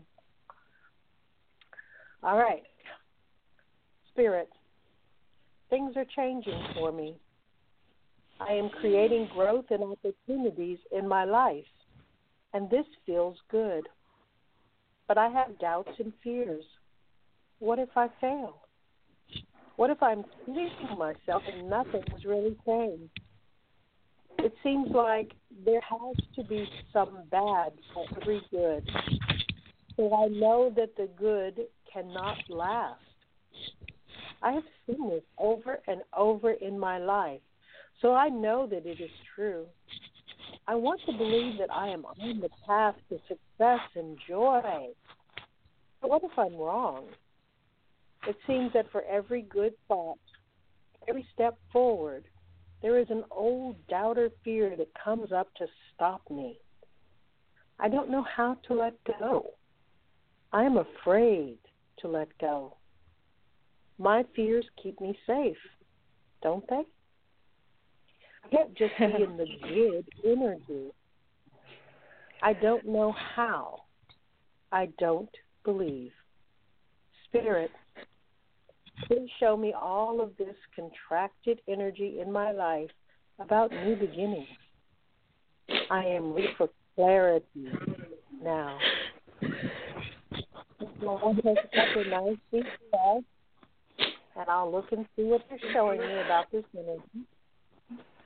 All right. Spirit, things are changing for me. I am creating growth and opportunities in my life. And this feels good. But I have doubts and fears. What if I fail? What if I'm pleasing myself and nothing's really changed? It seems like there has to be some bad for every good. So I know that the good cannot last. I have seen this over and over in my life. So I know that it is true. I want to believe that I am on the path to success and joy. But what if I'm wrong? It seems that for every good thought, every step forward, there is an old doubt or fear that comes up to stop me. I don't know how to let go. I am afraid to let go. My fears keep me safe, don't they? I can't just be in the good energy. I don't know how. I don't believe. Spirit, please show me all of this contracted energy in my life about new beginnings. I am ready for clarity now. I'll take a couple of nice deep breaths, and I'll look and see what they're showing me about this energy.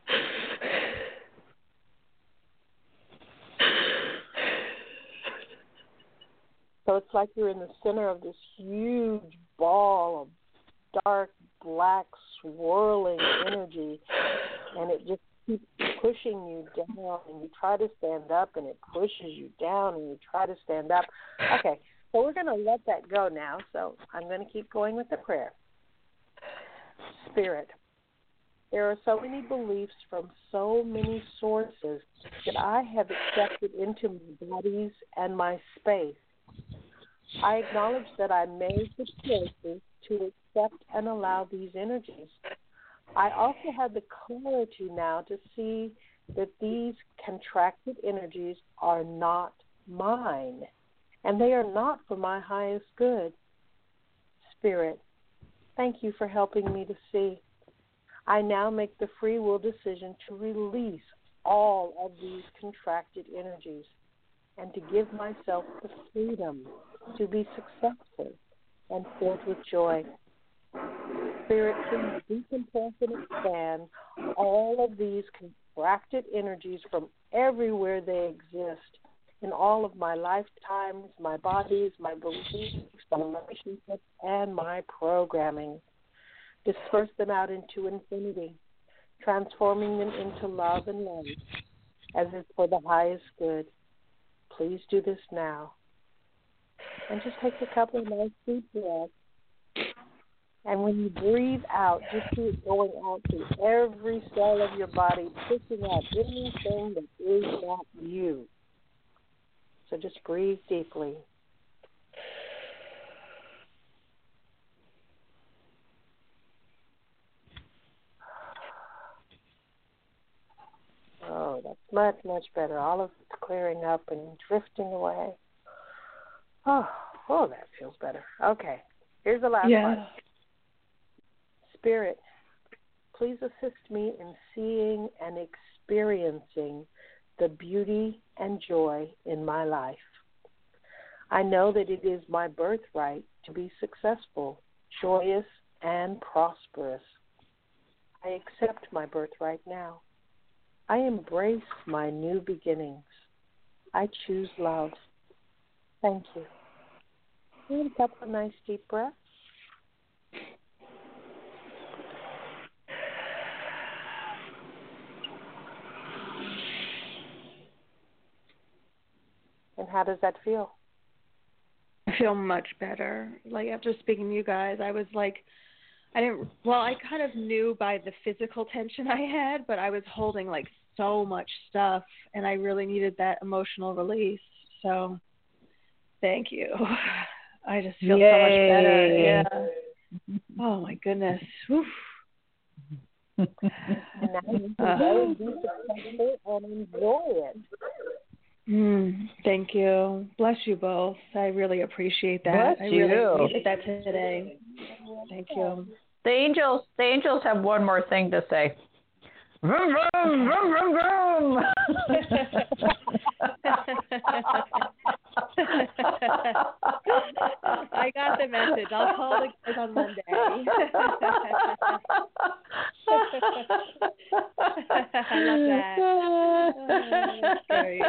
So it's like you're in the center of this huge ball of dark, black, swirling energy, and it just keeps pushing you down, and you try to stand up, and it pushes you down, and you try to stand up. Okay, so we're going to let that go now, so I'm going to keep going with the prayer. Spirit, there are so many beliefs from so many sources that I have accepted into my bodies and my space. I acknowledge that I made the choices to accept and allow these energies. I also have the clarity now to see that these contracted energies are not mine, and they are not for my highest good. Spirit, thank you for helping me to see. I now make the free will decision to release all of these contracted energies and to give myself the freedom to be successful and filled with joy. Spirit, please decompress and expand all of these contracted energies from everywhere they exist in all of my lifetimes, my bodies, my beliefs, my relationships, and my programming. Disperse them out into infinity, transforming them into love and light as is for the highest good. Please do this now. And just take a couple of nice deep breaths. And when you breathe out, just see it going out to every cell of your body, pushing out anything that is not you. So just breathe deeply. Oh, that's much, much better. All of it's clearing up and drifting away. Oh, that feels better. Okay, here's the last part. Spirit, please assist me in seeing and experiencing the beauty and joy in my life. I know that it is my birthright to be successful, joyous, and prosperous. I accept my birthright now. I embrace my new beginnings. I choose love. Thank you. And a couple of nice deep breaths. And how does that feel? I feel much better. Like after speaking to you guys, I was like, I kind of knew by the physical tension I had, but I was holding like so much stuff, and I really needed that emotional release. So thank you. I just feel so much better. Yeah. Oh my goodness. Whew. And now you can be successful and enjoy it. Thank you. Bless you both. I really appreciate that. Bless you. I really needed that today. Thank you. The angels have one more thing to say. Vroom, vroom, vroom, vroom, vroom. I got the message. I'll call the guys on Monday. I love that. Oh, that's great.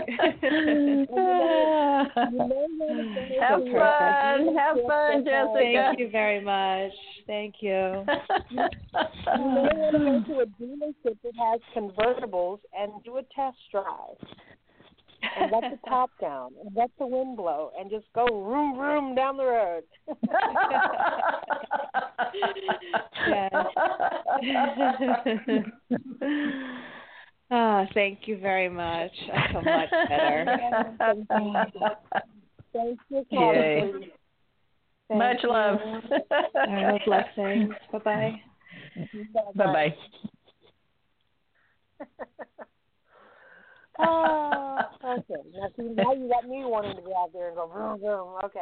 Have fun, Jessica. Thank you very much. Thank you. You may want to go to a dealership that has convertibles and do a test drive. And let the top down, and let the wind blow, and just go room, room down the road. Thank you very much. I feel much better. Thank you. Yay. Much love. Blessings. Bye-bye. Bye-bye. Oh, okay. Now you got me wanting to go out there and go vroom, vroom. Okay.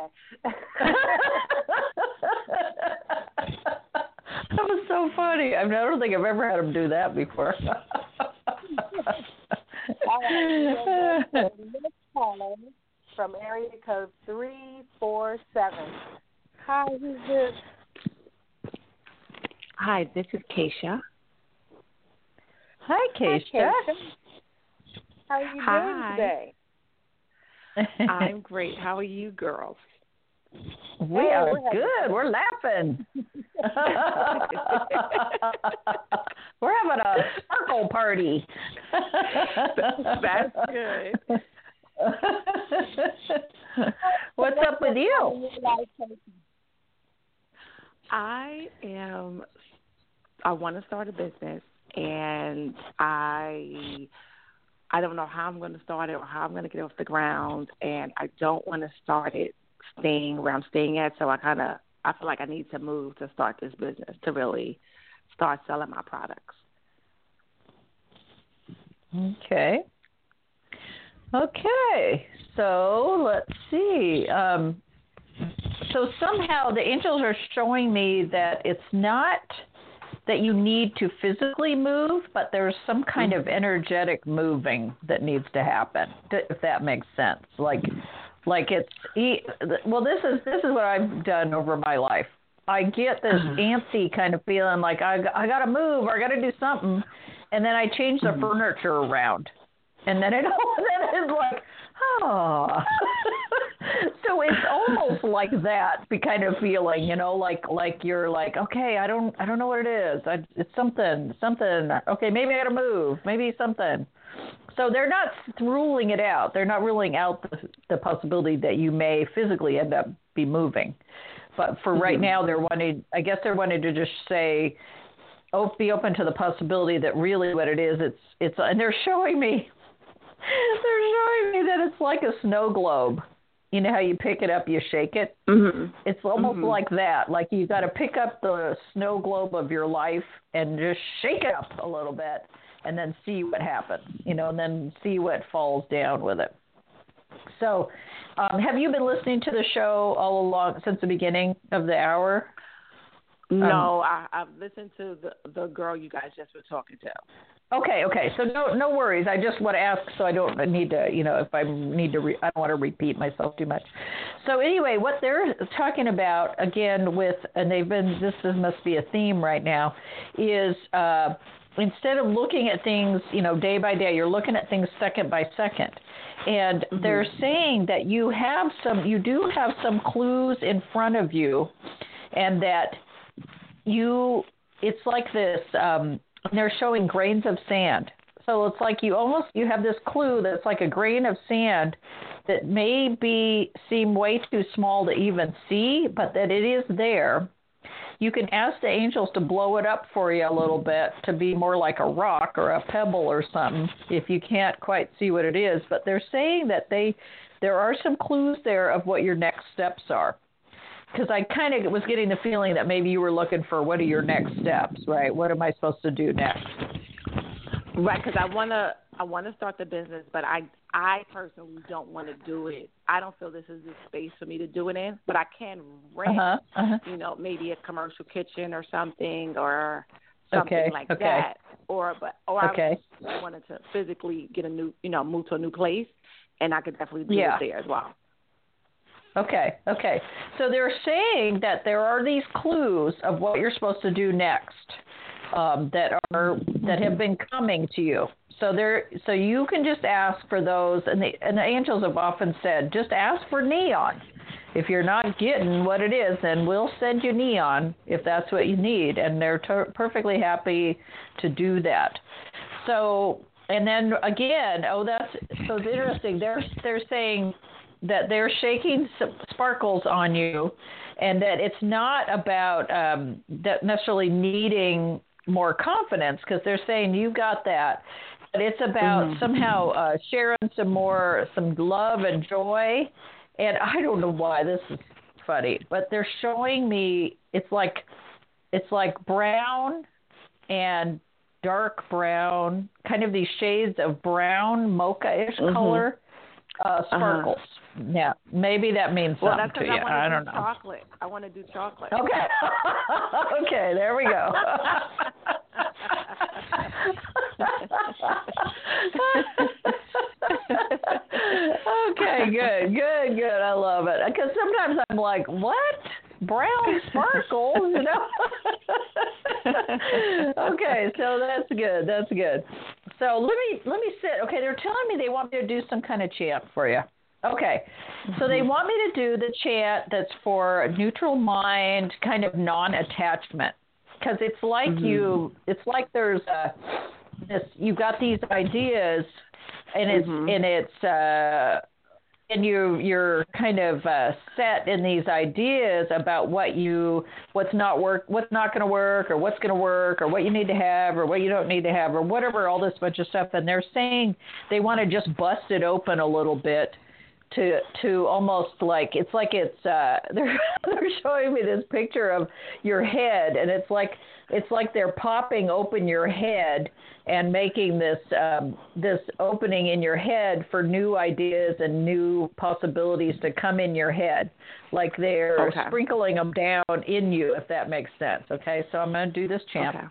That was so funny. I don't think I've ever had him do that before. All right. Next caller from area code 347. Hi, who's this? Hi, this is Keisha. Hi, Keisha. How are you doing today? I'm great. How are you girls? We are good. We're laughing. We're having a sparkle party. That's good. What's up with you? I want to start a business, and I don't know how I'm going to start it or how I'm going to get it off the ground, and I don't want to start it staying where I'm staying at, so I feel like I need to move to start this business, to really start selling my products. Okay. So let's see. So somehow the angels are showing me that it's not that you need to physically move, but there's some kind of energetic moving that needs to happen, if that makes sense. Like it's well, this is what I've done over my life. I get this antsy kind of feeling like I got to move or I got to do something, and then I change the furniture around, and then it's like, oh. So it's almost like that kind of feeling, you know, like you're like, okay, I don't know what it is. It's something. Okay, maybe I got to move. Maybe something. So they're not ruling it out. They're not ruling out the possibility that you may physically end up be moving. But for right now, they're wanting to just say, be open to the possibility that really what it is, it's and they're showing me that it's like a snow globe. You know how you pick it up, you shake it? Mm-hmm. It's almost like that. Like you got to pick up the snow globe of your life and just shake it up a little bit and then see what happens, you know, and then see what falls down with it. So have you been listening to the show all along since the beginning of the hour? No, I've listened to the girl you guys just were talking to. Okay. So no worries. I just want to ask so I don't need to, you know, if I need to, I don't want to repeat myself too much. So anyway, what they're talking about again this must be a theme right now, is instead of looking at things, you know, day by day, you're looking at things second by second. And they're saying that you do have some clues in front of you, and that it's like this, they're showing grains of sand. So it's like you have this clue that's like a grain of sand that may seem way too small to even see, but that it is there. You can ask the angels to blow it up for you a little bit to be more like a rock or a pebble or something if you can't quite see what it is. But they're saying that there are some clues there of what your next steps are. Because I kind of was getting the feeling that maybe you were looking for what are your next steps, right? What am I supposed to do next? Right, because I want to start the business, but I personally don't want to do it. I don't feel this is the space for me to do it in, but I can rent, you know, maybe a commercial kitchen or something or something like that. Or I wanted to physically get move to a new place, and I could definitely do it there as well. Okay. So they're saying that there are these clues of what you're supposed to do next that have been coming to you. So you can just ask for those, and the angels have often said, just ask for neon. If you're not getting what it is, then we'll send you neon if that's what you need, and they're perfectly happy to do that. So, and then again, it's interesting. They're saying that they're shaking sparkles on you, and that it's not about that necessarily needing more confidence, because they're saying you got that, but it's about somehow sharing some love and joy. And I don't know why this is funny, but they're showing me it's like brown and dark brown, kind of these shades of brown, mocha-ish color. Sparkles. Yeah, maybe that means something to you. I don't know. Chocolate. I want to do chocolate. Okay. Okay, there we go. Okay, good. I love it. Because sometimes I'm like, what? Brown sparkles, you know? Okay, so that's good. That's good. So let me sit. Okay, they're telling me they want me to do some kind of chant for you. Okay, so they want me to do the chant that's for a neutral mind, kind of non-attachment, because it's like it's like there's you've got these ideas, and you're kind of set in these ideas about what's not going to work, or what's going to work, or what you need to have, or what you don't need to have, or whatever, all this bunch of stuff. And they're saying they want to just bust it open a little bit to almost like they're showing me this picture of your head, and it's like they're popping open your head and making this opening in your head for new ideas and new possibilities to come in your head, like they're sprinkling them down in you, if that makes sense. Okay, so I'm going to do this chant. Okay.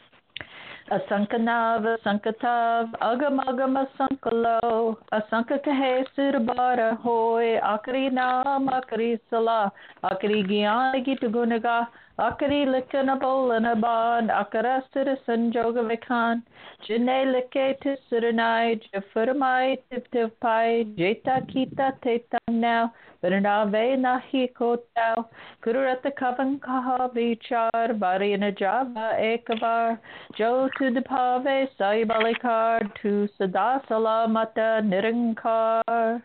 Asankanav, Asankatav, Agam Agam Asankalo, Asankakahe Sirbara Hoy, Akari Nam, Akari Salah, Akari Gyan Gitugunaga, Akari Likanabolaban, Akara Citizen Jogavikan, Jine Like Tisiranai, Jafuramai, Tiv Pai, Jeta Kita Tetam now, Bernave Nahi Kotao, Kurata Kavan Kaha Vichar, Bari Najava Ekavar, Jo to the Pave, Saibalikar, to Sadasala Mata Nirankar.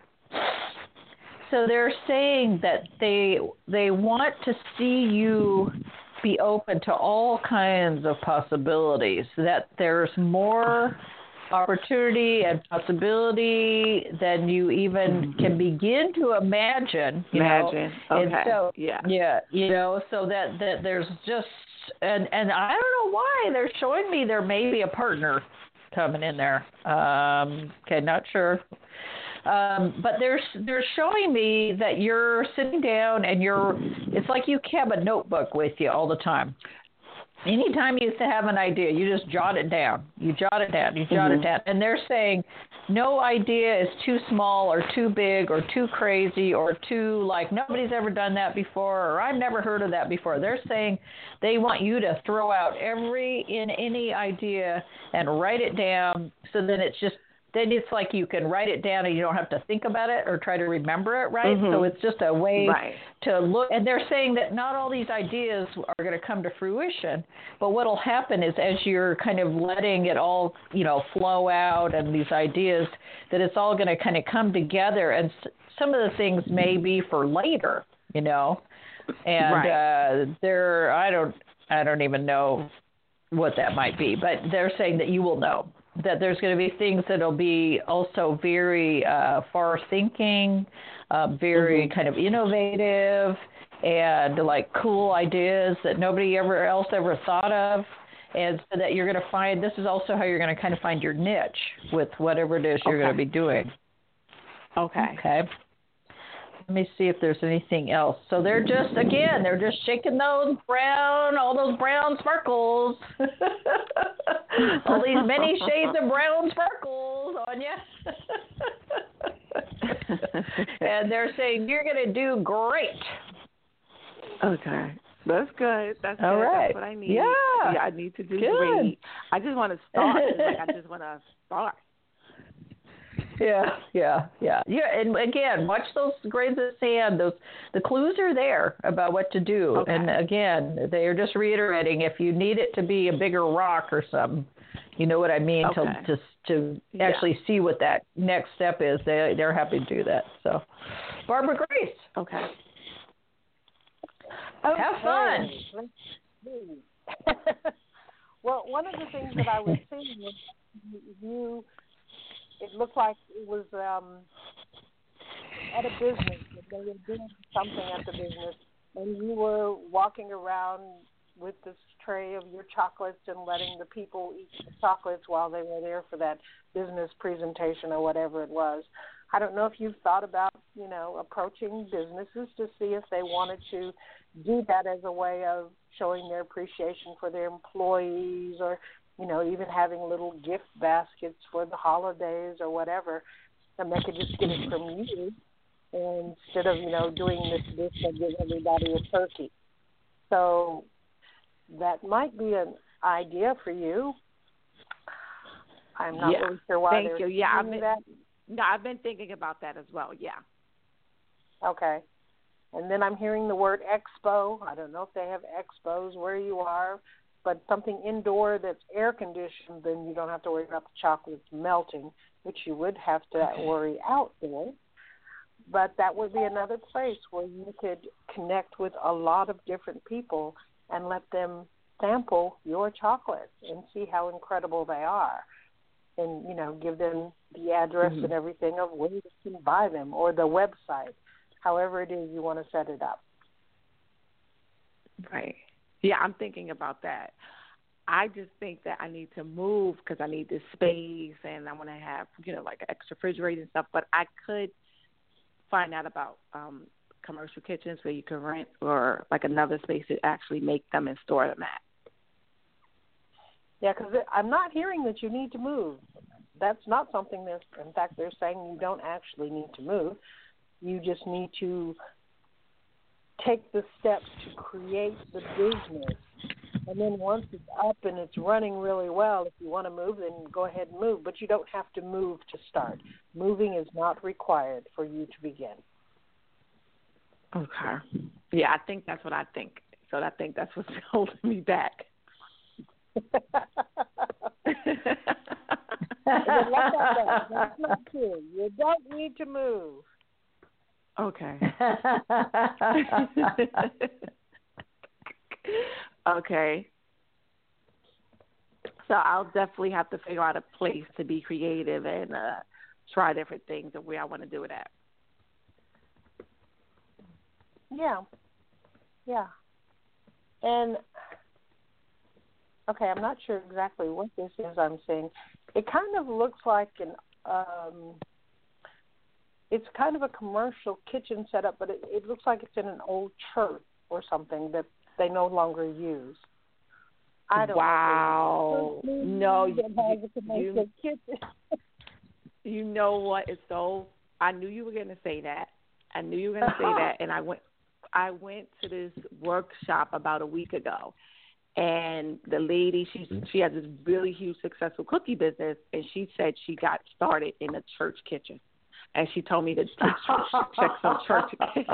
So they're saying that they want to see you be open to all kinds of possibilities, that there's more opportunity and possibility than you even can begin to imagine. Okay. And so, so that there's just, and I don't know why they're showing me there may be a partner coming in there. Okay, not sure. But they're showing me that you're sitting down and it's like you have a notebook with you all the time. Anytime you have an idea, you just jot it down. You jot it down. And they're saying no idea is too small or too big or too crazy or too like nobody's ever done that before or I've never heard of that before. They're saying they want you to throw out any idea and write it down, so then it's like you can write it down and you don't have to think about it or try to remember it, right? So it's just a way to look. And they're saying that not all these ideas are going to come to fruition, but what will happen is as you're kind of letting it all, flow out and these ideas, that it's all going to kind of come together. And some of the things may be for later, And I don't even know what that might be, but they're saying that you will know. That there's going to be things that'll be also very far-thinking, very kind of innovative, and like cool ideas that nobody else ever thought of, and so that you're going to find. This is also how you're going to kind of find your niche with whatever it is you're going to be doing. Okay. Let me see if there's anything else. So they're just shaking all those brown sparkles. All these many shades of brown sparkles on you. And they're saying, you're going to do great. Okay. That's good. That's all good. right. That's what I need. Yeah. I need to do great. I just want to start. I just want to start. Yeah. And again, watch those grains of sand. The clues are there about what to do. Okay. And again, they are just reiterating if you need it to be a bigger rock or something, you know what I mean, to actually see what that next step is. They're happy to do that. So, Barbara Grace. Okay. Have fun. Well, one of the things that I was seeing was you. It looked like it was at a business. They were doing something at the business, and you were walking around with this tray of your chocolates and letting the people eat the chocolates while they were there for that business presentation or whatever it was. I don't know if you've thought about, approaching businesses to see if they wanted to do that as a way of showing their appreciation for their employees, or even having little gift baskets for the holidays or whatever, and they could just get it from you instead of, doing this and give everybody a turkey. So that might be an idea for you. I'm not really sure why Thank you. Yeah, I've been thinking about that as well. Yeah. Okay. And then I'm hearing the word expo. I don't know if they have expos where you are, but something indoor that's air conditioned, then you don't have to worry about the chocolates melting, which you would have to worry outdoor. But that would be another place where you could connect with a lot of different people and let them sample your chocolates and see how incredible they are. And, give them the address and everything of where you can buy them or the website, however it is you want to set it up. Right. Yeah, I'm thinking about that. I just think that I need to move because I need this space and I want to have, like an extra refrigerator and stuff. But I could find out about commercial kitchens where you can rent or like another space to actually make them and store them at. Yeah, because I'm not hearing that you need to move. That's not something in fact, they're saying you don't actually need to move. You just need to take the steps to create the business. And then once it's up and it's running really well, if you want to move, then go ahead and move. But you don't have to move to start. Moving is not required for you to begin. Okay. Yeah, I think that's what I think. So I think that's what's holding me back. That's not true. You don't need to move. Okay. Okay. So I'll definitely have to figure out a place to be creative and try different things and where I want to do it at. Yeah. Yeah. And, okay, I'm not sure exactly what this is I'm seeing. It kind of looks like it's kind of a commercial kitchen setup, but it looks like it's in an old church or something that they no longer use. I don't know. No, you know what? It's so. I knew you were going to say that. And I went to this workshop about a week ago, and the lady she has this really huge successful cookie business, and she said she got started in a church kitchen, and she told me to check some church kitchens.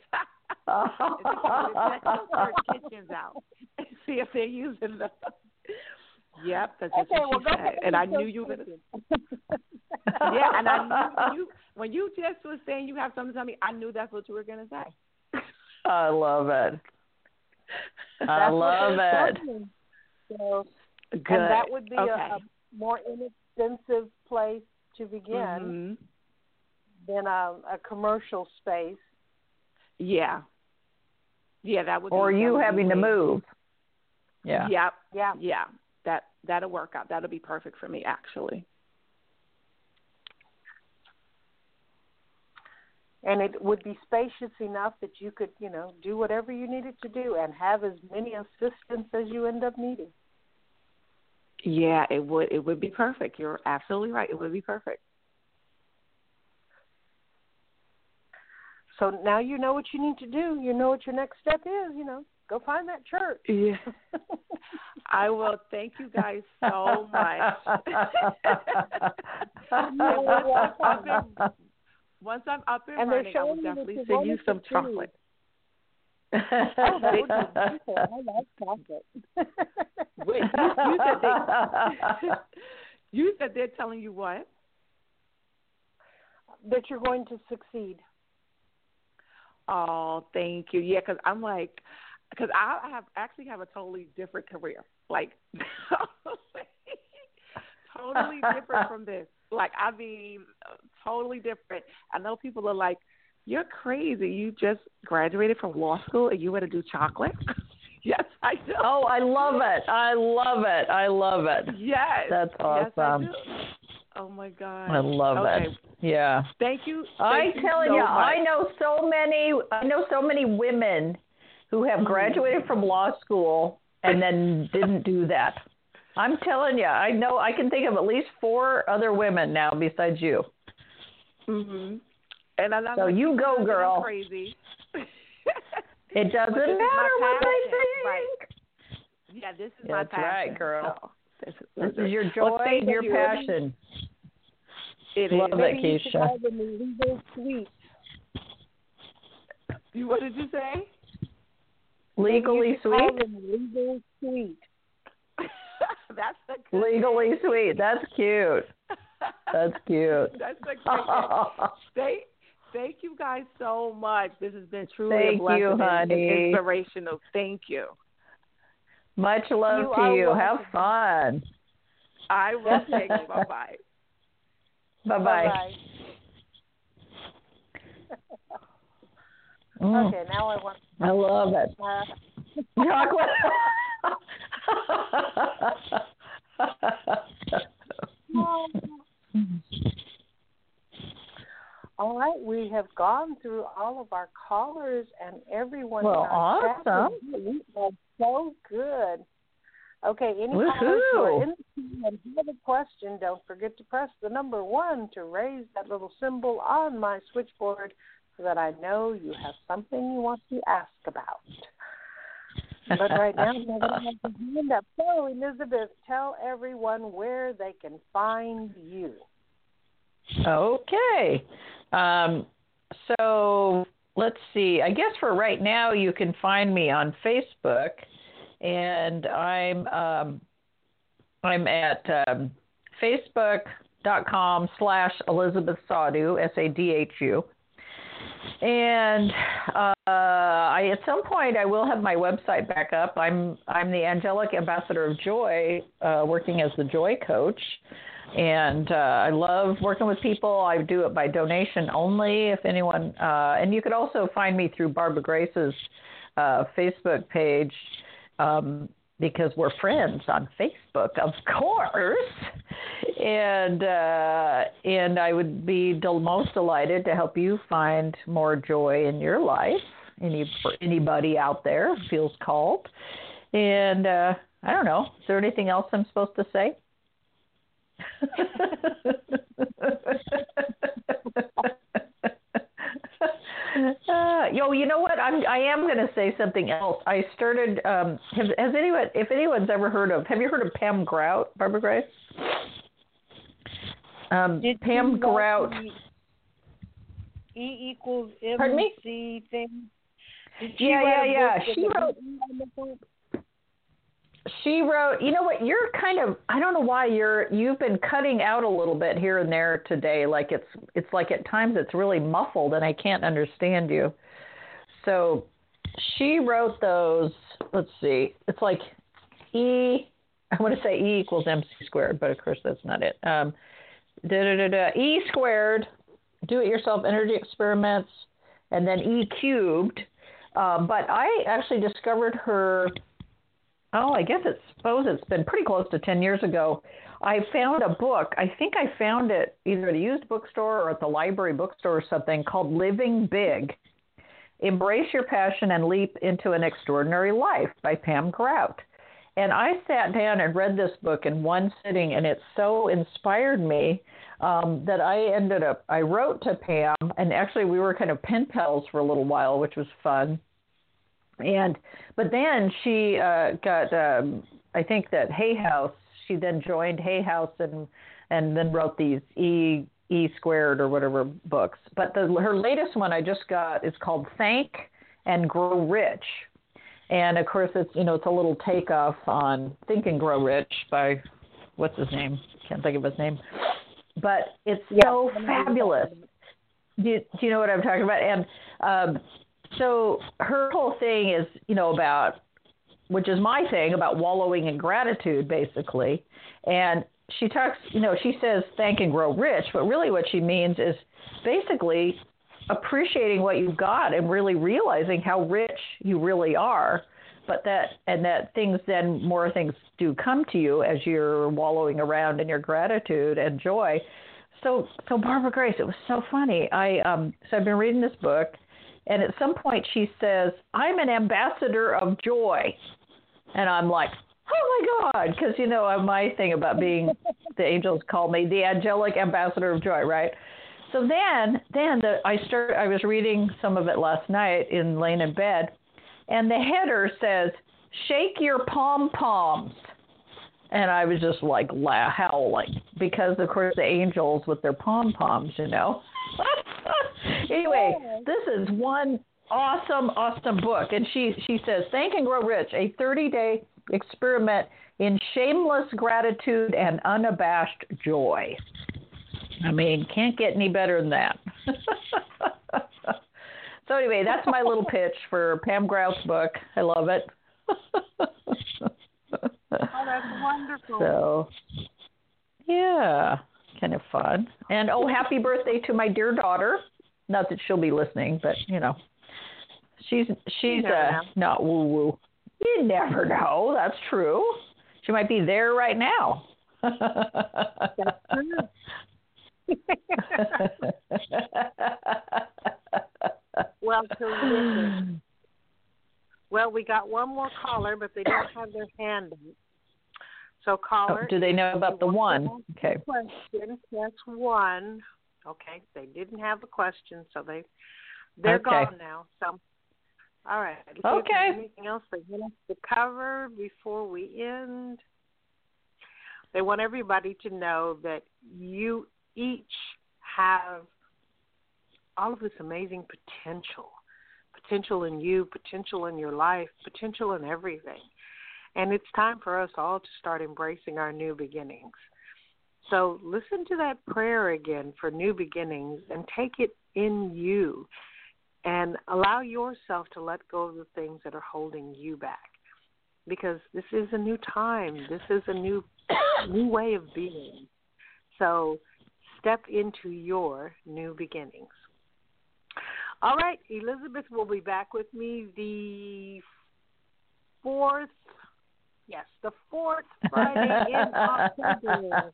Check some church kitchens out and see if they're using them. Yep, that's what she said. And I knew you were going to. Yeah, and I knew when you just was saying you have something to tell me, I knew that's what you were going to say. I love it. I love it. So, good. And that would be a more inexpensive place to begin than a commercial space. Yeah. Yeah, that would. Or you having to move. Yeah. Yep. Yeah. Yeah. That'll work out. That'll be perfect for me, actually. And it would be spacious enough that you could, do whatever you needed to do and have as many assistants as you end up needing. Yeah, it would. It would be perfect. You're absolutely right. It would be perfect. So now you know what you need to do. You know what your next step is. Go find that church. Yeah. I will. Thank you guys so much. Once I'm up and running, I will definitely send you some chocolate. I like chocolate. Wait, you said they're telling you what? That you're going to succeed. Oh, thank you. Yeah, because I'm like, because I actually have a totally different career, like totally different from this. Like, I mean, totally different. I know people are like, you're crazy. You just graduated from law school and you want to do chocolate? Yes, I do. Oh, I love it. I love it. I love it. Yes. That's awesome. Yes, I do. Oh, my God. I love it. Yeah. Thank you. I'm telling you, I know so many women who have graduated from law school and then didn't do that. I'm telling you, I know I can think of at least 4 other women now besides you. Mhm. And I'm so like, you go, girl. Crazy. It doesn't matter what they think. Right. Yeah, this is my passion. That's right, girl. So, this is your joy and your passion. It Love is. that, Maybe you should Keisha. call them the legal sweet. What did you say? Legally Call sweet? them legal sweet. That's a good Legally name. sweet. That's cute. That's cute. That's a great name. Thank you guys so much. This has been truly a blessing and inspirational. Thank you. Much love to you. Have fun. I will. Take you. Bye-bye. Bye-bye. Okay, now I want. I love it. Chocolate. All right, we have gone through all of our callers and everyone. Well, in our awesome. chat. We are so good. Okay, any callers who are in the queue and have a question, don't forget to press the number 1 to raise that little symbol on my switchboard so that I know you have something you want to ask about. But right now, I'm going to have to hand up. So, Elizabeth, tell everyone where they can find you. Okay. So let's see. I guess for right now, you can find me on Facebook, and I'm at facebook.com/Elizabeth Sadhu, SADHU. And at some point, I will have my website back up. I'm the Angelic Ambassador of Joy, working as the Joy Coach. And I love working with people. I do it by donation only. If anyone, and you could also find me through Barbara Grace's Facebook page, because we're friends on Facebook, of course. And I would be most delighted to help you find more joy in your life. For anybody out there who feels called. And I don't know. Is there anything else I'm supposed to say? You know what? I am going to say something else. I started. If anyone's ever heard of? Have you heard of Pam Grout, Barbara Grace? Pam Grout. E equals MC Pardon me? thing. Yeah. She wrote, you know what, you're kind of, I don't know why you've been cutting out a little bit here and there today. Like it's like at times it's really muffled and I can't understand you. So she wrote those, let's see, it's like I want to say E equals MC squared, but of course that's not it. E squared, do-it-yourself energy experiments, and then E cubed. But I actually discovered her, I suppose it's been pretty close to 10 years ago. I found a book. I think I found it either at a used bookstore or at the library bookstore or something, called Living Big, Embrace Your Passion and Leap into an Extraordinary Life by Pam Grout. And I sat down and read this book in one sitting, and it so inspired me that I wrote to Pam, and actually we were kind of pen pals for a little while, which was fun. But then she got, I think that Hay House, she then joined Hay House and then wrote these E squared or whatever books. But her latest one I just got is called Thank and Grow Rich. And of course it's a little takeoff on Think and Grow Rich by, what's his name? Can't think of his name. But it's so fabulous. Do you know what I'm talking about? And so her whole thing is, about, which is my thing, about wallowing in gratitude, basically. And she talks, she says thank and grow rich, but really what she means is basically appreciating what you've got and really realizing how rich you really are, but that more things do come to you as you're wallowing around in your gratitude and joy. So Barbara Grace, it was so funny. So I've been reading this book. And at some point she says, I'm an ambassador of joy. And I'm like, oh, my God, because, my thing about being, the angels call me the angelic ambassador of joy, right? So then I was reading some of it last night laying in bed, and the header says, shake your pom-poms. And I was just like howling because, of course, the angels with their pom-poms, you know. Anyway, this is one awesome book. And she says, Think and Grow Rich, a 30-day experiment in shameless gratitude and unabashed joy. I mean, can't get any better than that. So anyway, that's my little pitch for Pam Grout's book. I love it. Oh, that's wonderful. So, yeah, kind of fun. And, happy birthday to my dear daughter. Not that she'll be listening, but, you know, she's not woo-woo. You never know. That's true. She might be there right now. That's true. Well, terrific. Well, we got one more caller, but they don't have their hand up. So, caller. Do they know about the one? Okay. Question. That's one. Okay. They didn't have a question, so they're gone now. So, all right. Let's see if there's anything else they want us to cover before we end. They want everybody to know that you each have all of this amazing potential. Potential in you, potential in your life, potential in everything. And it's time for us all to start embracing our new beginnings. So listen to that prayer again for new beginnings and take it in you and allow yourself to let go of the things that are holding you back. Because this is a new time. This is a new way of being. So step into your new beginnings. All right, Elizabeth will be back with me the fourth Friday in October.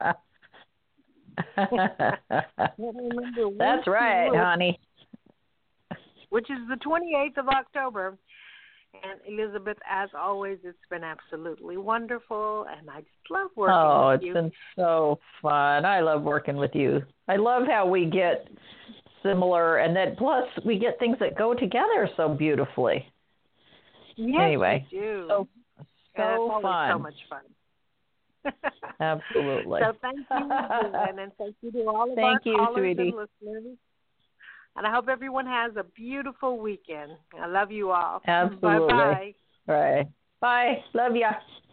That's right, honey. Which is the 28th of October. And Elizabeth, as always, it's been absolutely wonderful, and I just love working with you. Oh, it's been so fun. I love working with you. I love how we get similar, and that plus we get things that go together so beautifully. Yes, anyway, we do. So fun. So much fun. Absolutely. So thank you, and thank you to all of our callers and listeners. And I hope everyone has a beautiful weekend. I love you all. Absolutely. Bye-bye. All right. Bye. Love ya.